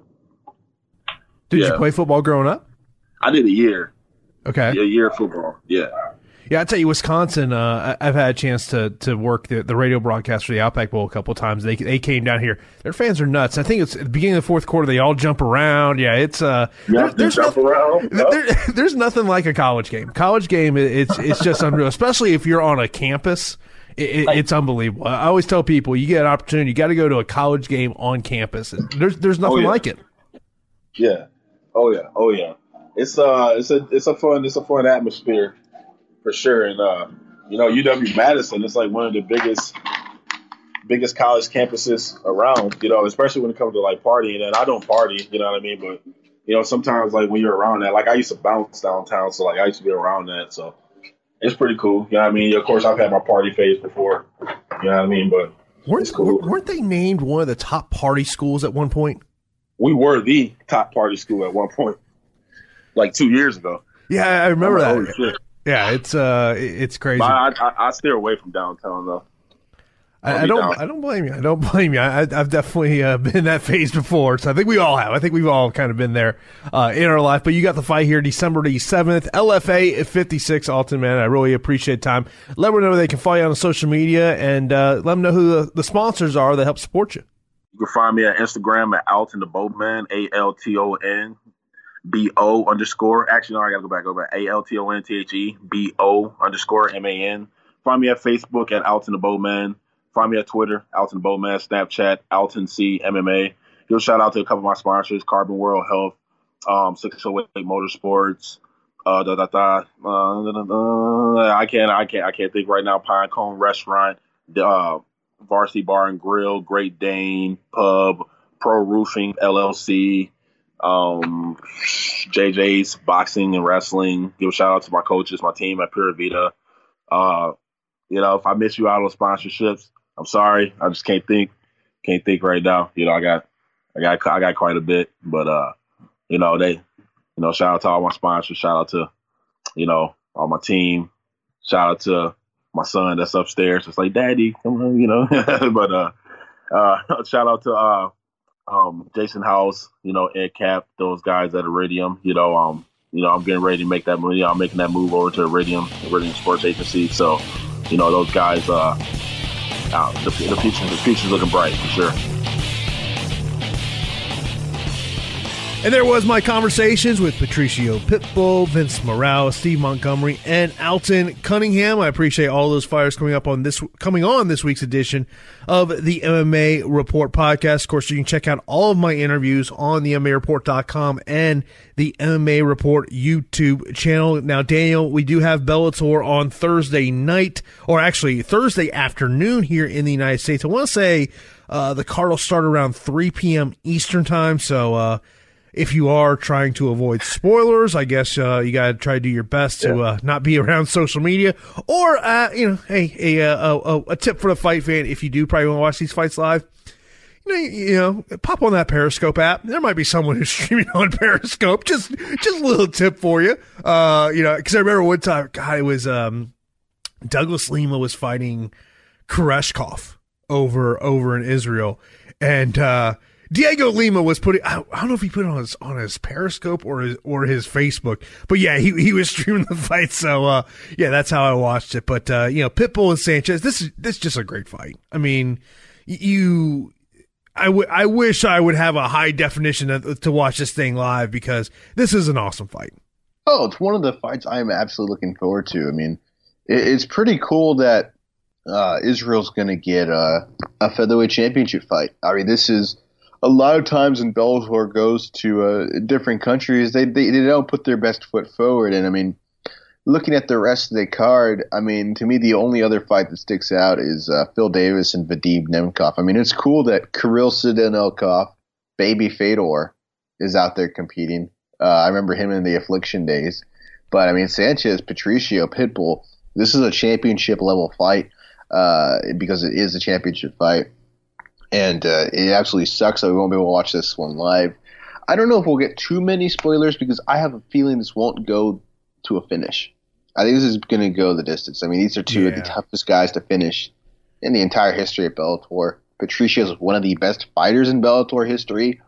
did yeah. you play football growing up? I did a year. Okay, yeah, a year of football. Yeah. Yeah, I tell you, Wisconsin. Uh, I've had a chance to to work the, the radio broadcast for the Outback Bowl a couple of times. They they came down here. Their fans are nuts. I think it's at the beginning of the fourth quarter. They all jump around. Yeah, it's uh, yeah, there, there's jump nothing, around. Yep. There, there's nothing like a college game. College game, it's it's just unreal. Especially if you're on a campus, it, it, it's unbelievable. I always tell people, you get an opportunity, you got to go to a college game on campus. There's there's nothing oh, yeah. like it. Yeah. Oh yeah. Oh yeah. It's uh, it's a it's a fun it's a fun atmosphere. For sure, and uh, you know, U W-Madison is like one of the biggest, biggest college campuses around. You know, especially when it comes to like partying. And I don't party, you know what I mean. But you know, sometimes like when you're around that, like I used to bounce downtown, so like I used to be around that, so it's pretty cool. You know what I mean? Of course, I've had my party phase before. You know what I mean? But weren't, it's cool. weren't they named one of the top party schools at one point? We were the top party school at one point, like two years ago. Yeah, I remember I'm that. like, holy shit. Yeah, it's uh, it's crazy. I, I, I steer away from downtown though. I, I don't. Down. I don't blame you. I don't blame you. I, I've definitely uh, been in that phase before, so I think we all have. I think we've all kind of been there uh, in our life. But you got the fight here, December the seventh, L F A fifty-six. Alton, man, I really appreciate time. Let them know they can follow you on social media, and uh, let them know who the, the sponsors are that help support you. You can find me at Instagram at Alton the Boatman, A L T O N. B O underscore. Actually, no, I gotta go back over. A L T O N T H E B O underscore M A N. Find me at Facebook at Alton the Boatman. Find me at Twitter, Alton the Boatman. Snapchat, Alton C M M A. Give a shout out to a couple of my sponsors: Carbon World Health, um, six oh eight Motorsports. Uh, da da da. Uh, da, da, da. I can't, I can't, I can't think right now. Pinecone Restaurant, uh, Varsity Bar and Grill, Great Dane Pub, Pro Roofing L L C. Um, J J's Boxing and Wrestling. Give a shout out to my coaches, my team at Pura Vida. Uh, you know, if I miss you out on sponsorships, I'm sorry. I just can't think, can't think right now. You know, I got, I got, I got quite a bit, but uh, you know, they, you know, shout out to all my sponsors. Shout out to, you know, all my team. Shout out to my son that's upstairs. It's like, Daddy, come on, you know. But uh, uh, shout out to uh. Um, Jason House, you know, Ed Cap, those guys at Iridium, you know, um, you know, I'm getting ready to make that move. You know, I'm making that move over to Iridium, Iridium Sports Agency. So, you know, those guys, uh, uh the, the future, the future's looking bright for sure. And there was my conversations with Patricio Pitbull, Vince Morales, Steve Montgomery, and Alton Cunningham. I appreciate all those fighters coming up on this, coming on this week's edition of the M M A Report podcast. Of course, you can check out all of my interviews on the M M A report dot com and the M M A Report YouTube channel. Now, Daniel, we do have Bellator on Thursday night, or actually Thursday afternoon here in the United States. I want to say uh, the card will start around three p.m. Eastern time, so uh, if you are trying to avoid spoilers, I guess uh, you got to try to do your best to uh, not be around social media. Or, uh, you know, hey, a, a, a, a tip for the fight fan, if you do probably want to watch these fights live, you know, you know, pop on that Periscope app. There might be someone who's streaming on Periscope. Just just a little tip for you. Uh, you know, because I remember one time, God, it was um, Douglas Lima was fighting Koreshkov over, over in Israel. And, uh, Diego Lima was putting, I, I don't know if he put it on his, on his Periscope or his, or his Facebook, but yeah, he, he was streaming the fight. So, uh, yeah, that's how I watched it. But, uh, you know, Pitbull and Sanchez, this is, this is just a great fight. I mean, you, I, w- I wish I would have a high definition to, to watch this thing live because this is an awesome fight. Oh, it's one of the fights I'm absolutely looking forward to. I mean, it, it's pretty cool that, uh, Israel's going to get a, a featherweight championship fight. I mean, this is, a lot of times when Bellator goes to uh, different countries, they, they they don't put their best foot forward. And I mean, looking at the rest of the card, I mean, to me, the only other fight that sticks out is uh, Phil Davis and Vadim Nemkov. I mean, it's cool that Kirill Sidenelkov, Baby Fedor, is out there competing. Uh, I remember him in the Affliction days. But I mean, Sanchez, Patricio, Pitbull, this is a championship level fight uh, because it is a championship fight. And uh, it absolutely sucks that we won't be able to watch this one live. I don't know if we'll get too many spoilers because I have a feeling this won't go to a finish. I think this is going to go the distance. I mean, these are two yeah. of the toughest guys to finish in the entire history of Bellator. Patricio is one of the best fighters in Bellator history.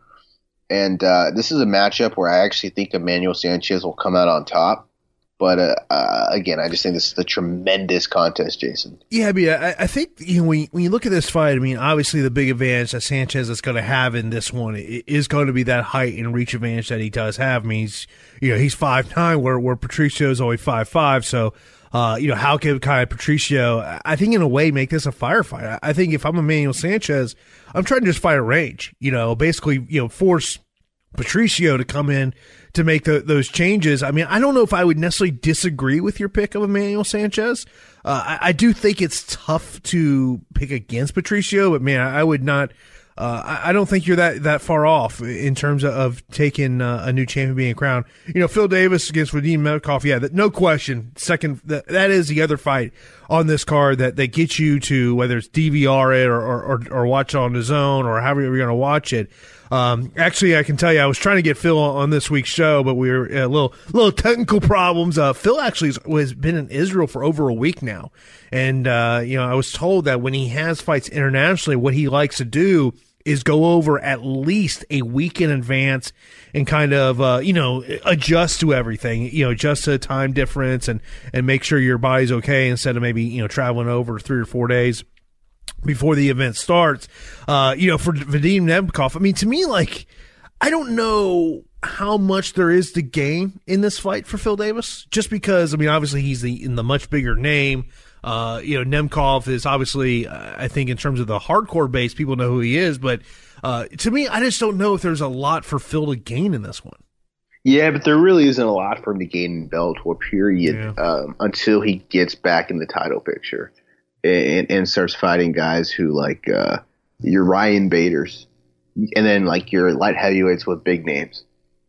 And uh, this is a matchup where I actually think Emmanuel Sanchez will come out on top. But, uh, uh, again, I just think this is a tremendous contest, Jason. Yeah, I mean, I, I think you know, when, you, when you look at this fight, I mean, obviously the big advantage that Sanchez is going to have in this one is going to be that height and reach advantage that he does have. I mean, he's, you know, he's five nine, where, where Patricio is only five five. So, uh, you know, how can kind of Patricio, I think in a way, make this a firefight? I think if I'm Emmanuel Sanchez, I'm trying to just fight a range, you know, basically, you know, force Patricio to come in to make the, those changes. I mean, I don't know if I would necessarily disagree with your pick of Emmanuel Sanchez. Uh, I, I do think it's tough to pick against Patricio, but man, I, I would not. Uh, I, I don't think you're that, that far off in terms of, of taking uh, a new champion being crowned. You know, Phil Davis against Vadim Nemkov, yeah, that, no question. Second, that, that is the other fight on this card that, that gets you to whether it's D V R it or or, or, or watch it on the zone or however you're going to watch it. Um, actually, I can tell you, I was trying to get Phil on this week's show, but we were a little, little technical problems. Uh, Phil actually has been in Israel for over a week now. And, uh, you know, I was told that when he has fights internationally, what he likes to do is go over at least a week in advance and kind of, uh, you know, adjust to everything, you know, adjust to the time difference and, and make sure your body's okay instead of maybe, you know, traveling over three or four days before the event starts. Uh, you know, for Vadim Nemkov, I mean, to me, like, I don't know how much there is to gain in this fight for Phil Davis, just because, I mean, obviously he's the, in the much bigger name. Uh, you know, Nemkov is obviously, uh, I think in terms of the hardcore base, people know who he is, but, uh, to me, I just don't know if there's a lot for Phil to gain in this one. Yeah, but there really isn't a lot for him to gain in Bellator, period, yeah. um, until he gets back in the title picture and, and starts fighting guys who, like, uh, your Ryan Baders, and then, like, your light heavyweights with big names.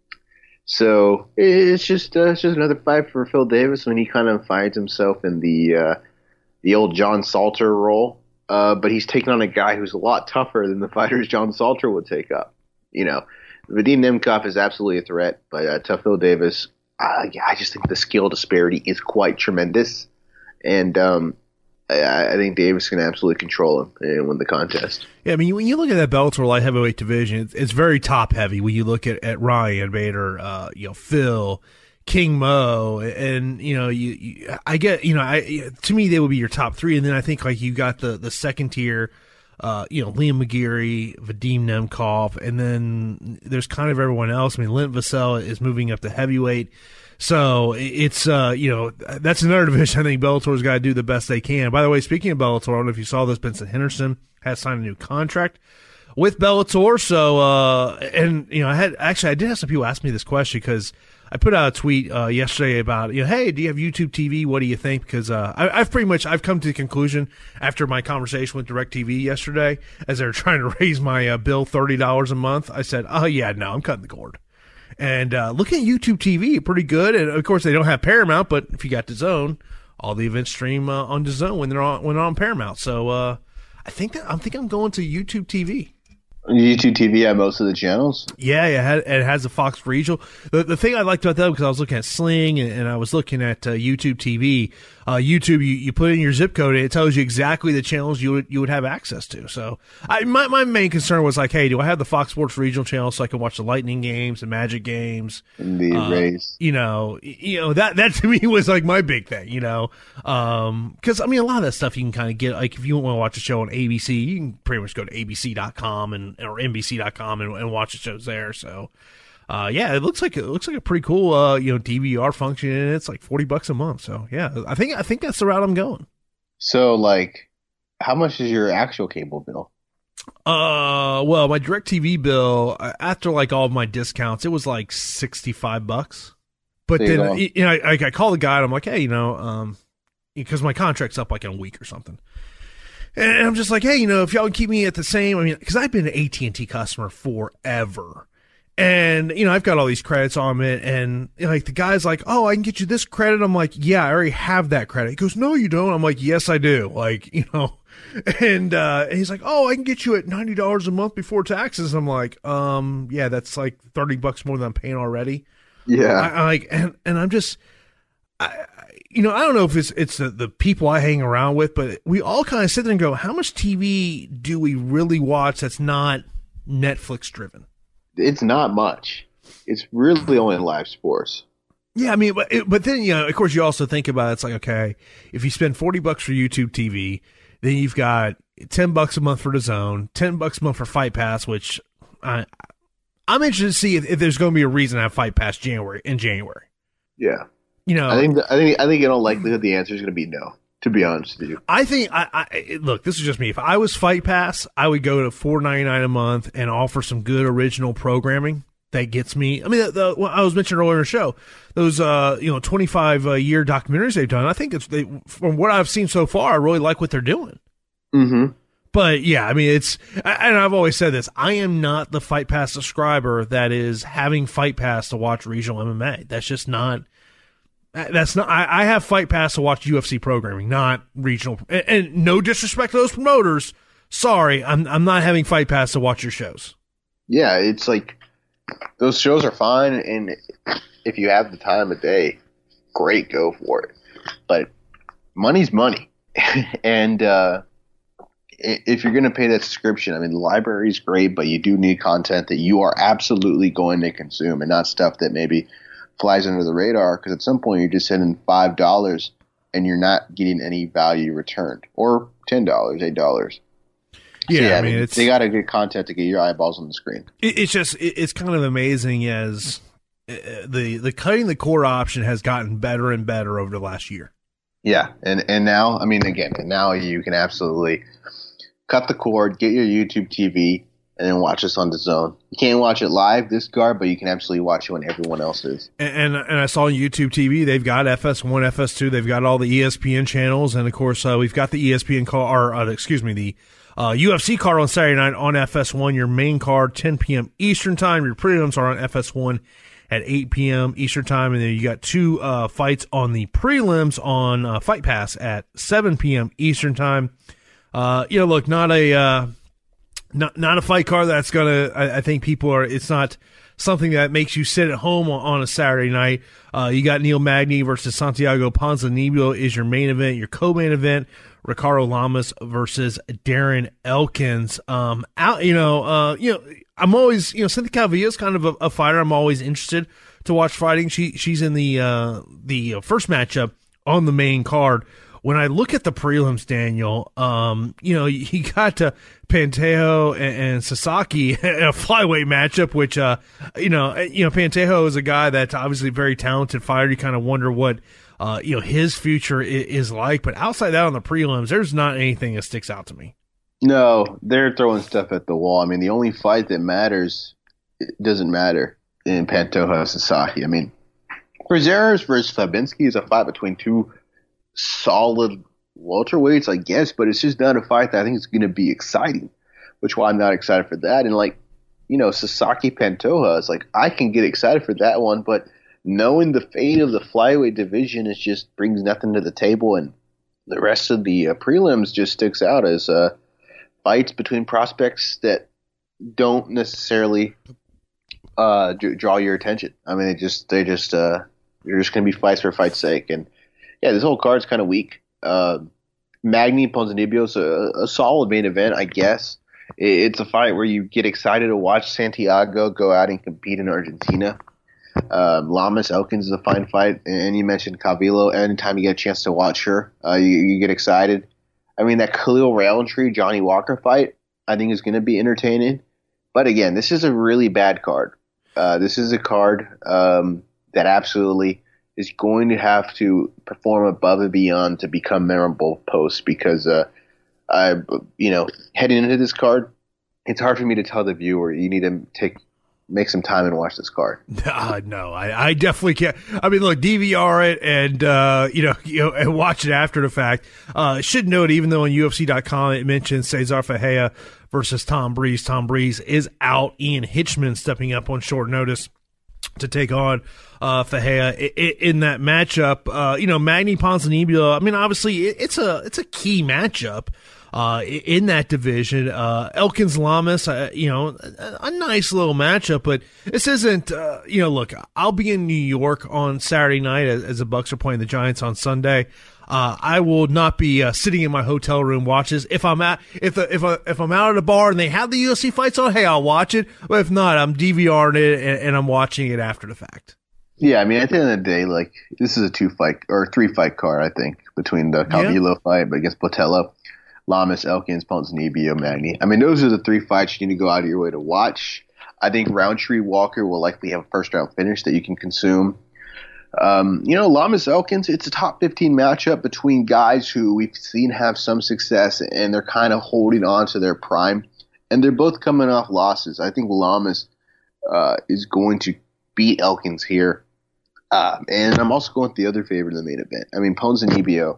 So it's just uh, it's just another fight for Phil Davis when he kind of finds himself in the uh, the old John Salter role, uh, but he's taking on a guy who's a lot tougher than the fighters John Salter would take up. You know, Vadim Nemkov is absolutely a threat, but uh, to Phil Davis, uh, yeah, I just think the skill disparity is quite tremendous, and um, I, I think Davis can absolutely control him and win the contest. Yeah, I mean, when you look at that Bellator light heavyweight division, it's, it's very top heavy. When you look at, at Ryan Bader, uh, you know, Phil, King Mo, and you know, you, you I get, you know, I to me they would be your top three, and then I think like you got the the second tier, uh, you know, Liam McGeary, Vadim Nemkov, and then there's kind of everyone else. I mean, Lint Vassell is moving up to heavyweight. So it's, uh, you know, that's another division I think Bellator's got to do the best they can. By the way, speaking of Bellator, I don't know if you saw this, Benson Henderson has signed a new contract with Bellator. So, uh, and, you know, I had, actually, I did have some people ask me this question because I put out a tweet, uh, yesterday about, you know, hey, do you have YouTube T V? What do you think? Because, uh, I, I've pretty much, I've come to the conclusion after my conversation with DirecTV yesterday, as they were trying to raise my uh, bill thirty dollars a month, I said, oh yeah, no, I'm cutting the cord. And uh, looking at YouTube T V, pretty good. And of course, they don't have Paramount, but if you got DAZN, all the events stream uh, on DAZN when they're on when they're on Paramount. So uh, I think that I'm think I'm going to YouTube T V. YouTube T V had most of the channels. Yeah, it, had, it has a Fox Regional. The, the thing I liked about that, because I was looking at Sling and, and I was looking at uh, YouTube T V. Uh, YouTube, you, you put in your zip code, and it tells you exactly the channels you would you would have access to. So, I my my main concern was like, hey, do I have the Fox Sports Regional channel so I can watch the Lightning games, the Magic games, and the uh, Rays? You know, you know that that to me was like my big thing. You know, um, because I mean, a lot of that stuff you can kind of get. Like if you want to watch a show on A B C, you can pretty much go to A B C dot com and or N B C dot com and, and watch the shows there. So. Uh, yeah, it looks like it looks like a pretty cool, uh, you know, D V R function, and it's like forty bucks a month. So yeah, I think I think that's the route I'm going. So, like, how much is your actual cable bill? Uh, well, my DirecTV bill after like all of my discounts, it was like sixty five bucks. But there then you, you know, I, I call the guy and I'm like, hey, you know, um, because my contract's up like in a week or something. And I'm just like, hey, you know, if y'all can keep me at the same, I mean, because I've been an A T and T customer forever. And, you know, I've got all these credits on it, and, you know, like, the guy's like, oh, I can get you this credit. I'm like, yeah, I already have that credit. He goes, no, you don't. I'm like, yes, I do. Like, you know, and, uh, and he's like, oh, I can get you at ninety dollars a month before taxes. I'm like, um, yeah, that's like thirty bucks more than I'm paying already. Yeah. I, I like, and, and I'm just, I, you know, I don't know if it's, it's the, the people I hang around with, but we all kind of sit there and go, how much T V do we really watch that's not Netflix driven? It's not much. It's really only live sports. Yeah, I mean, but but then, you know, of course, you also think about it, it's like, okay, if you spend forty bucks for YouTube T V, then you've got ten bucks a month for DAZN, ten bucks a month for Fight Pass, which I, I'm interested to see if, if there's going to be a reason to have Fight Pass January in January. Yeah, you know, I think I think I think in all likelihood the answer is going to be no. To be honest with you, I think I, I look. This is just me. If I was Fight Pass, I would go to four ninety-nine a month and offer some good original programming that gets me. I mean, the, the, well, I was mentioning earlier in the show, those uh, you know, twenty-five uh, year documentaries they've done. I think it's they, from what I've seen so far, I really like what they're doing. Mm-hmm. But yeah, I mean, it's, and I've always said this, I am not the Fight Pass subscriber that is having Fight Pass to watch regional M M A. That's just not. That's not. I, I have Fight Pass to watch U F C programming, not regional. And, and no disrespect to those promoters. Sorry, I'm I'm not having Fight Pass to watch your shows. Yeah, it's like those shows are fine, and if you have the time of day, great, go for it. But money's money, and uh, if you're going to pay that subscription, I mean, the library is great, but you do need content that you are absolutely going to consume, and not stuff that maybe flies under the radar, because at some point you're just sending five dollars and you're not getting any value returned, or ten dollars, eight dollars. Yeah, so yeah, I mean, they, it's, they got to get content to get your eyeballs on the screen. It, it's just it, it's kind of amazing as uh, the the cutting the cord option has gotten better and better over the last year. Yeah, and and now I mean again, and now you can absolutely cut the cord, get your YouTube T V, and then watch us on DAZN. You can't watch it live, this guard, but you can absolutely watch it when everyone else is. And, and and I saw on YouTube T V, they've got F S one, F S two, they've got all the E S P N channels, and of course, uh, we've got the E S P N card, or uh, excuse me, the uh, U F C card on Saturday night on F S one. Your main card, ten p.m. Eastern time. Your prelims are on F S one at eight p.m. Eastern time, and then you got two uh, fights on the prelims on uh, Fight Pass at seven p.m. Eastern time. Uh, you know, look, not a uh, not not a fight card that's gonna. I, I think people are. It's not something that makes you sit at home on, on a Saturday night. Uh, you got Neil Magny versus Santiago Ponzinibbio is your main event. Your co-main event, Ricardo Lamas versus Darren Elkins. Um, out. You know. Uh, you know. I'm always. You know, Cynthia Calvillo is kind of a, a fighter. I'm always interested to watch fighting. She she's in the uh the first matchup on the main card. When I look at the prelims, Daniel, um, you know, you got uh, Pantejo and, and Sasaki in a flyweight matchup, which, uh, you know, you know, Pantejo is a guy that's obviously a very talented fighter. You kind of wonder what, uh, you know, his future is, is like. But outside that on the prelims, there's not anything that sticks out to me. No, they're throwing stuff at the wall. I mean, the only fight that matters it doesn't matter in Pantoja Sasaki. I mean, Brazeras versus Fabinski is a fight between two solid welterweights, I guess, but it's just not a fight that I think is going to be exciting, which is why I'm not excited for that. And like, you know, Sasaki Pantoja is like, I can get excited for that one, but knowing the fate of the flyweight division is just brings nothing to the table, and the rest of the uh, prelims just sticks out as uh, fights between prospects that don't necessarily uh, d- draw your attention. I mean, they just they just uh, they're just going to be fights for fight's sake. And yeah, this whole card's kind of weak. Uh, Magny Ponzinibbio's a, a solid main event, I guess. It, it's a fight where you get excited to watch Santiago go out and compete in Argentina. Um, Lamas Elkins is a fine fight, and you mentioned Calvillo. Anytime you get a chance to watch her, uh, you, you get excited. I mean, that Khalil Roundtree Johnny Walker fight, I think, is going to be entertaining. But again, this is a really bad card. Uh, this is a card um, that absolutely is going to have to perform above and beyond to become memorable post, because uh, I, you know, heading into this card, it's hard for me to tell the viewer you need to take. Make some time and watch this card. Uh, no, I, I definitely can't. I mean, look, D V R it and uh, you know, you know, and watch it after the fact. Uh, should note, even though on U F C dot com it mentions Cesar Ferreira versus Tom Breeze. Tom Breeze is out. Ian Hitchman stepping up on short notice to take on uh, Ferreira in that matchup. Uh, you know, Magny Ponzinibbio. I mean, obviously, it's a it's a key matchup. Uh, in that division, uh, Elkins Lamas, uh, you know, a, a nice little matchup, but this isn't, uh, you know, look, I'll be in New York on Saturday night as, as the Bucks are playing the Giants on Sunday. Uh, I will not be uh, sitting in my hotel room watches. If I'm at, if the, if I, if I'm out at a bar and they have the U F C fights on, hey, I'll watch it. But if not, I'm DVRing it and, and I'm watching it after the fact. Yeah, I mean, at the end of the day, like, this is a two fight or three fight card, I think, between the Calvillo yeah. fight against Botello. Lamas, Elkins, Ponzinibbio, Magny. I mean, those are the three fights you need to go out of your way to watch. I think Roundtree Walker will likely have a first-round finish that you can consume. Um, you know, Lamas, Elkins, it's a top fifteen matchup between guys who we've seen have some success, and they're kind of holding on to their prime. And they're both coming off losses. I think Lamas uh, is going to beat Elkins here. Um, and I'm also going with the other favorite in the main event. I mean, Ponzinibbio,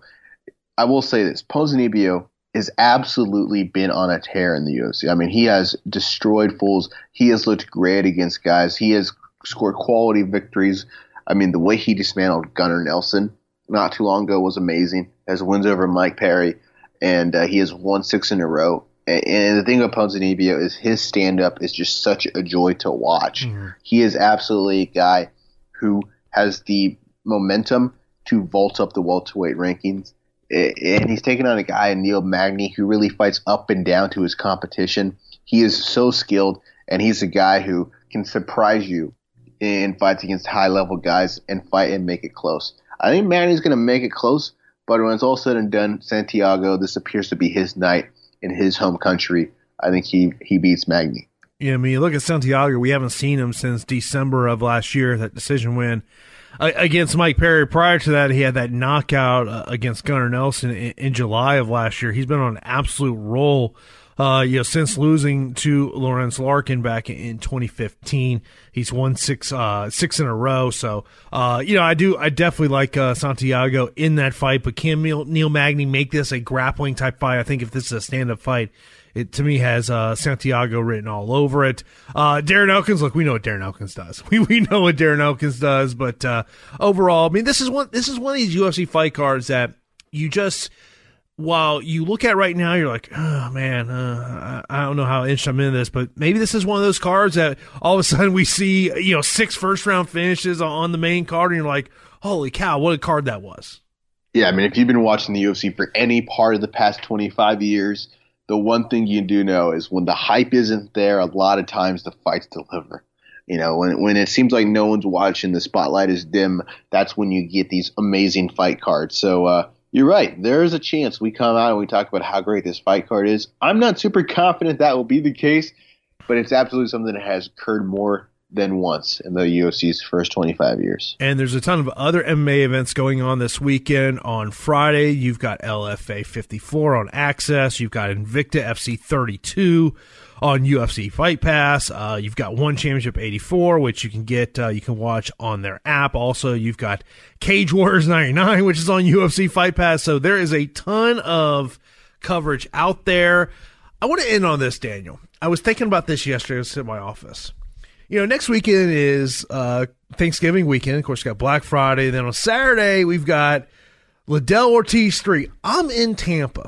I will say this. Ponzinibbio has absolutely been on a tear in the U F C. I mean, he has destroyed fools. He has looked great against guys. He has scored quality victories. I mean, the way he dismantled Gunnar Nelson not too long ago was amazing. Has wins over Mike Perry, and uh, he has won six in a row. And, and the thing about Ponzinibbio is his stand-up is just such a joy to watch. Mm-hmm. He is absolutely a guy who has the momentum to vault up the welterweight rankings. And he's taking on a guy, Neil Magny, who really fights up and down to his competition. He is so skilled, and he's a guy who can surprise you in fights against high-level guys and fight and make it close. I think Magny's going to make it close, but when it's all said and done, Santiago, this appears to be his night in his home country. I think he, he beats Magny. Yeah, I mean, look at Santiago. We haven't seen him since December of last year, that decision win against Mike Perry. Prior to that, he had that knockout uh, against Gunnar Nelson in, in July of last year. He's been on an absolute roll, uh, you know, since losing to Lawrence Larkin back in, in twenty fifteen. He's won six, uh, six in a row. So, uh, you know, I do, I definitely like uh, Santiago in that fight. But can Neil, Neil Magny make this a grappling type fight? I think if this is a stand-up fight, it, to me, has uh, Santiago written all over it. Uh, Darren Elkins, look, we know what Darren Elkins does. We we know what Darren Elkins does, but uh, overall, I mean, this is one this is one of these U F C fight cards that you just, while you look at right now, you're like, oh man, uh, I, I don't know how inched I'm in this, but maybe this is one of those cards that all of a sudden we see, you know, six first round finishes on the main card, and you're like, holy cow, what a card that was. Yeah, I mean, if you've been watching the U F C for any part of the past twenty-five years, the one thing you do know is when the hype isn't there, a lot of times the fights deliver. You know, when when it seems like no one's watching, the spotlight is dim, that's when you get these amazing fight cards. So uh, you're right. There is a chance we come out and we talk about how great this fight card is. I'm not super confident that will be the case, but it's absolutely something that has occurred more than once in the U F C's first twenty-five years. And there's a ton of other M M A events going on this weekend. On Friday, you've got L F A fifty-four on Access. You've got Invicta F C thirty-two on U F C Fight Pass. Uh, you've got One Championship eighty-four, which you can get, uh, you can watch on their app. Also, you've got Cage Warriors ninety-nine, which is on U F C Fight Pass. So there is a ton of coverage out there. I want to end on this, Daniel. I was thinking about this yesterday. I was in my office. You know, next weekend is uh, Thanksgiving weekend. Of course, we've got Black Friday. Then on Saturday, we've got Liddell Ortiz three. I'm in Tampa.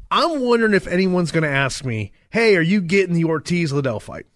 I'm wondering if anyone's going to ask me, hey, are you getting the Ortiz-Liddell fight?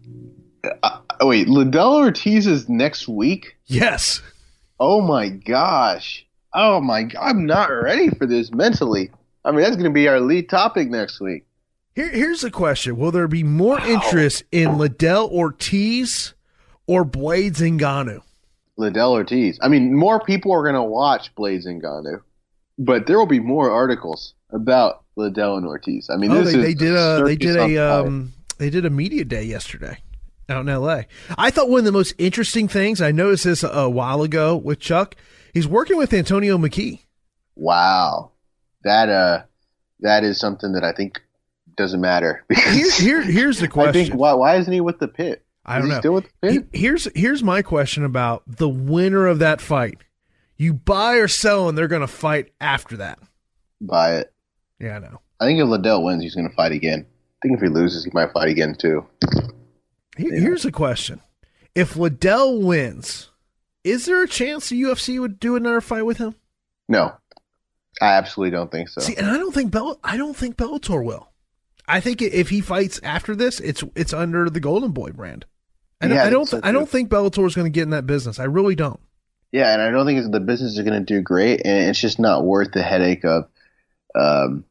Uh, wait, Liddell Ortiz is next week? Yes. Oh, my gosh. Oh, my God. I'm not ready for this mentally. I mean, that's going to be our lead topic next week. Here, here's the question. Will there be more wow. interest in Liddell Ortiz or Blades Ngannou? Liddell Ortiz. I mean, more people are going to watch Blades Ngannou, but there will be more articles about Liddell and Ortiz. I mean, oh, this they, is they did a they did a um, they did a media day yesterday out in L A. I thought one of the most interesting things, I noticed this a, a while ago with Chuck, he's working with Antonio McKee. Wow, that uh, that is something that I think doesn't matter. Here, here, here's the question. I think why why isn't he with the Pit? I don't is he know. Still with the Pit? Here's here's my question about the winner of that fight. You buy or sell, and they're going to fight after that. Buy it. Yeah, I know. I think if Liddell wins, he's going to fight again. I think if he loses, he might fight again too. Here, yeah. Here's a question: if Liddell wins, is there a chance the U F C would do another fight with him? No, I absolutely don't think so. See, and I don't think Bell. I don't think Bellator will. I think if he fights after this, it's it's under the Golden Boy brand. And yeah, I don't. So I don't think Bellator is going to get in that business. I really don't. Yeah, and I don't think the business is going to do great, and it's just not worth the headache of, um,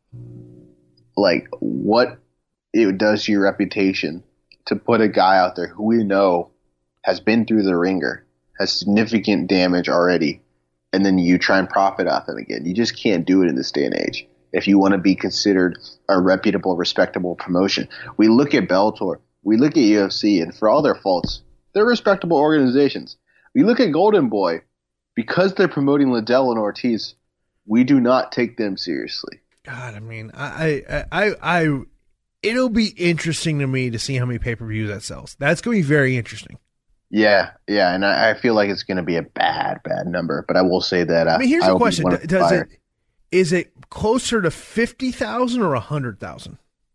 like what it does to your reputation to put a guy out there who we know has been through the ringer, has significant damage already, and then you try and profit off him again. You just can't do it in this day and age if you want to be considered a reputable, respectable promotion. We look at Bellator. We look at U F C, and for all their faults, they're respectable organizations. We look at Golden Boy, because they're promoting Liddell and Ortiz, we do not take them seriously. God, I mean, I, I, I, I it'll be interesting to me to see how many pay-per-views that sells. That's going to be very interesting. Yeah, yeah, and I, I feel like it's going to be a bad, bad number. But I will say that. Uh, I mean, here's I the question: Does it is it closer to fifty thousand or a hundred thousand?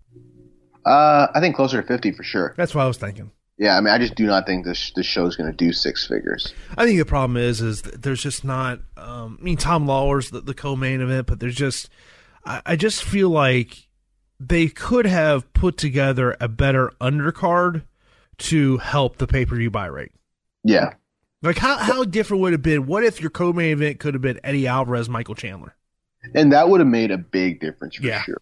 Uh, I think closer to fifty for sure. That's what I was thinking. Yeah, I mean, I just do not think this this show is going to do six figures. I think the problem is, is that there's just not. Um, I mean, Tom Lawler's the, the co-main event, but there's just. I, I just feel like they could have put together a better undercard to help the pay-per-view buy rate. Yeah. Like how how different would it have been? What if your co-main event could have been Eddie Alvarez, Michael Chandler? And that would have made a big difference for yeah. sure.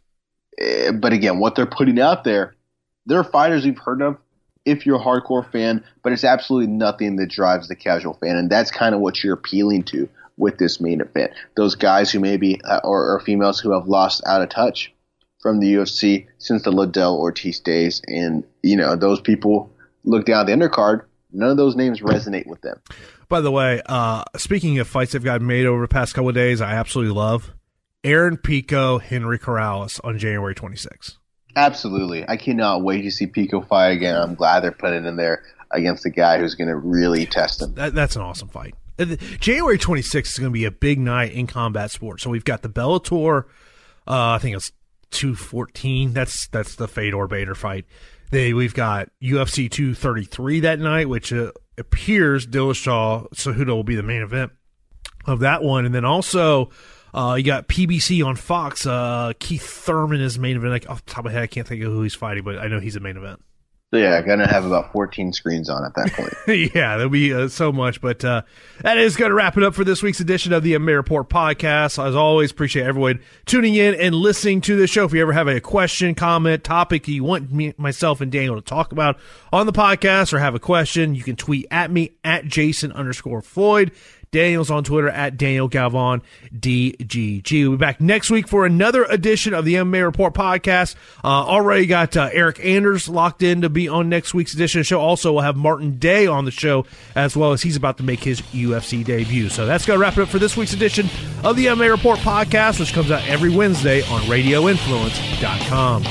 But again, what they're putting out there, they're fighters we've heard of if you're a hardcore fan, but it's absolutely nothing that drives the casual fan. And that's kind of what you're appealing to with this main event. Those guys who maybe, uh, or, or females who have lost out of touch from the U F C since the Liddell Ortiz days. And, you know, those people look down the undercard, none of those names resonate with them. By the way, uh, speaking of fights they've got made over the past couple of days, I absolutely love Aaron Pico, Henry Corrales on January twenty-sixth. Absolutely. I cannot wait to see Pico fight again. I'm glad they're putting it in there against the guy who's going to really test him. That, that's an awesome fight. January twenty-sixth is going to be a big night in combat sports. So we've got the Bellator, uh, I think it's two fourteen. That's that's the Fedor Bader fight. They, we've got U F C two thirty-three that night, which uh, appears Dillashaw Cejudo will be the main event of that one. And then also uh, you got P B C on Fox. Uh, Keith Thurman is main event. Like, off the top of my head, I can't think of who he's fighting, but I know he's a main event. So yeah, going to have about fourteen screens on at that point. Yeah, there'll be uh, so much. But uh, that is going to wrap it up for this week's edition of the M M A Report podcast. As always, appreciate everyone tuning in and listening to the show. If you ever have a question, comment, topic you want me, myself and Daniel to talk about on the podcast or have a question, you can tweet at me at Jason underscore Floyd. Daniel's on Twitter at Daniel Galvan D G G. We'll be back next week for another edition of the M M A Report podcast. Uh, already got uh, Eric Anders locked in to be on next week's edition of the show. Also, we'll have Martin Day on the show as well, as he's about to make his U F C debut. So that's going to wrap it up for this week's edition of the M M A Report podcast, which comes out every Wednesday on radio influence dot com.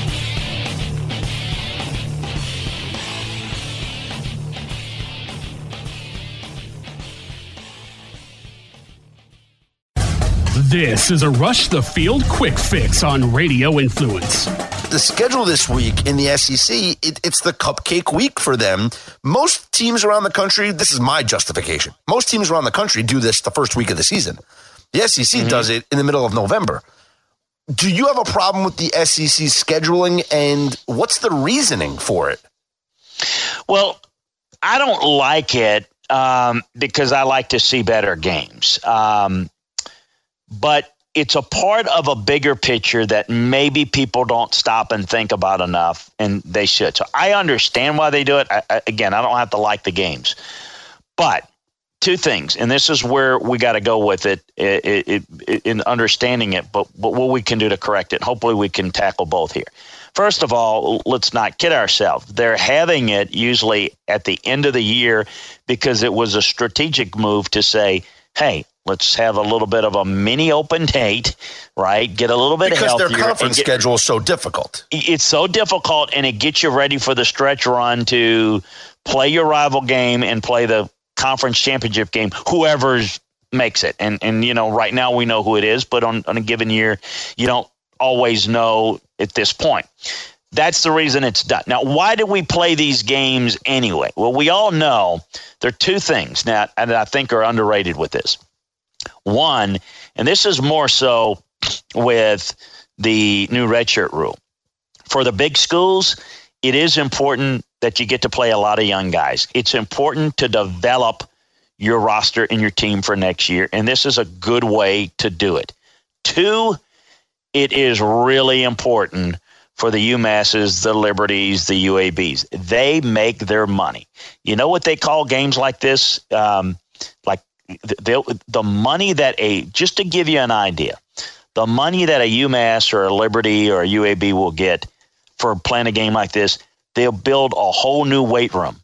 This is a Rush the Field quick fix on Radio Influence. The schedule this week in the S E C, it, it's the cupcake week for them. Most teams around the country, this is my justification. Most teams around the country do this the first week of the season. The S E C mm-hmm. does it in the middle of November. do you have a problem with the S E C scheduling, and what's the reasoning for it? Well, I don't like it um, because I like to see better games. Um, but it's a part of a bigger picture that maybe people don't stop and think about enough, and they should. So I understand why they do it. I, I, again, I don't have to like the games. But two things, and this is where we got to go with it, it, it, it in understanding it, but, but what we can do to correct it. Hopefully we can tackle both here. First of all, let's not kid ourselves. They're having it usually at the end of the year because it was a strategic move to say, hey, let's have a little bit of a mini open date, right? Get a little bit because healthier. Because their conference get, schedule is so difficult. It's so difficult, and it gets you ready for the stretch run to play your rival game and play the conference championship game, whoever makes it. And, and you know, right now we know who it is, but on, on a given year, you don't always know at this point. That's the reason it's done. Now, why do we play these games anyway? Well, we all know there are two things now that I think are underrated with this. One, and this is more so with the new redshirt rule. For the big schools, it is important that you get to play a lot of young guys. It's important to develop your roster and your team for next year, and this is a good way to do it. Two, it is really important for the UMasses, the Liberties, the U A Bs. They make their money. You know what they call games like this? Um, like the, the money that a, just to give you an idea, the money that a UMass or a Liberty or a U A B will get for playing a game like this, they'll build a whole new weight room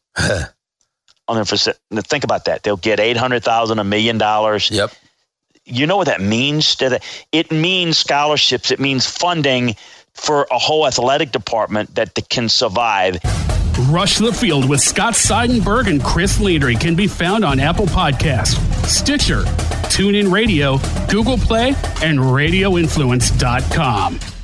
on their facility. Think about that. They'll get eight hundred thousand dollars, a million dollars. Yep. You know what that means to the, it means scholarships. It means funding for a whole athletic department that can survive. Rush the Field with Scott Seidenberg and Chris Landry can be found on Apple Podcasts, Stitcher, TuneIn Radio, Google Play, and radio influence dot com.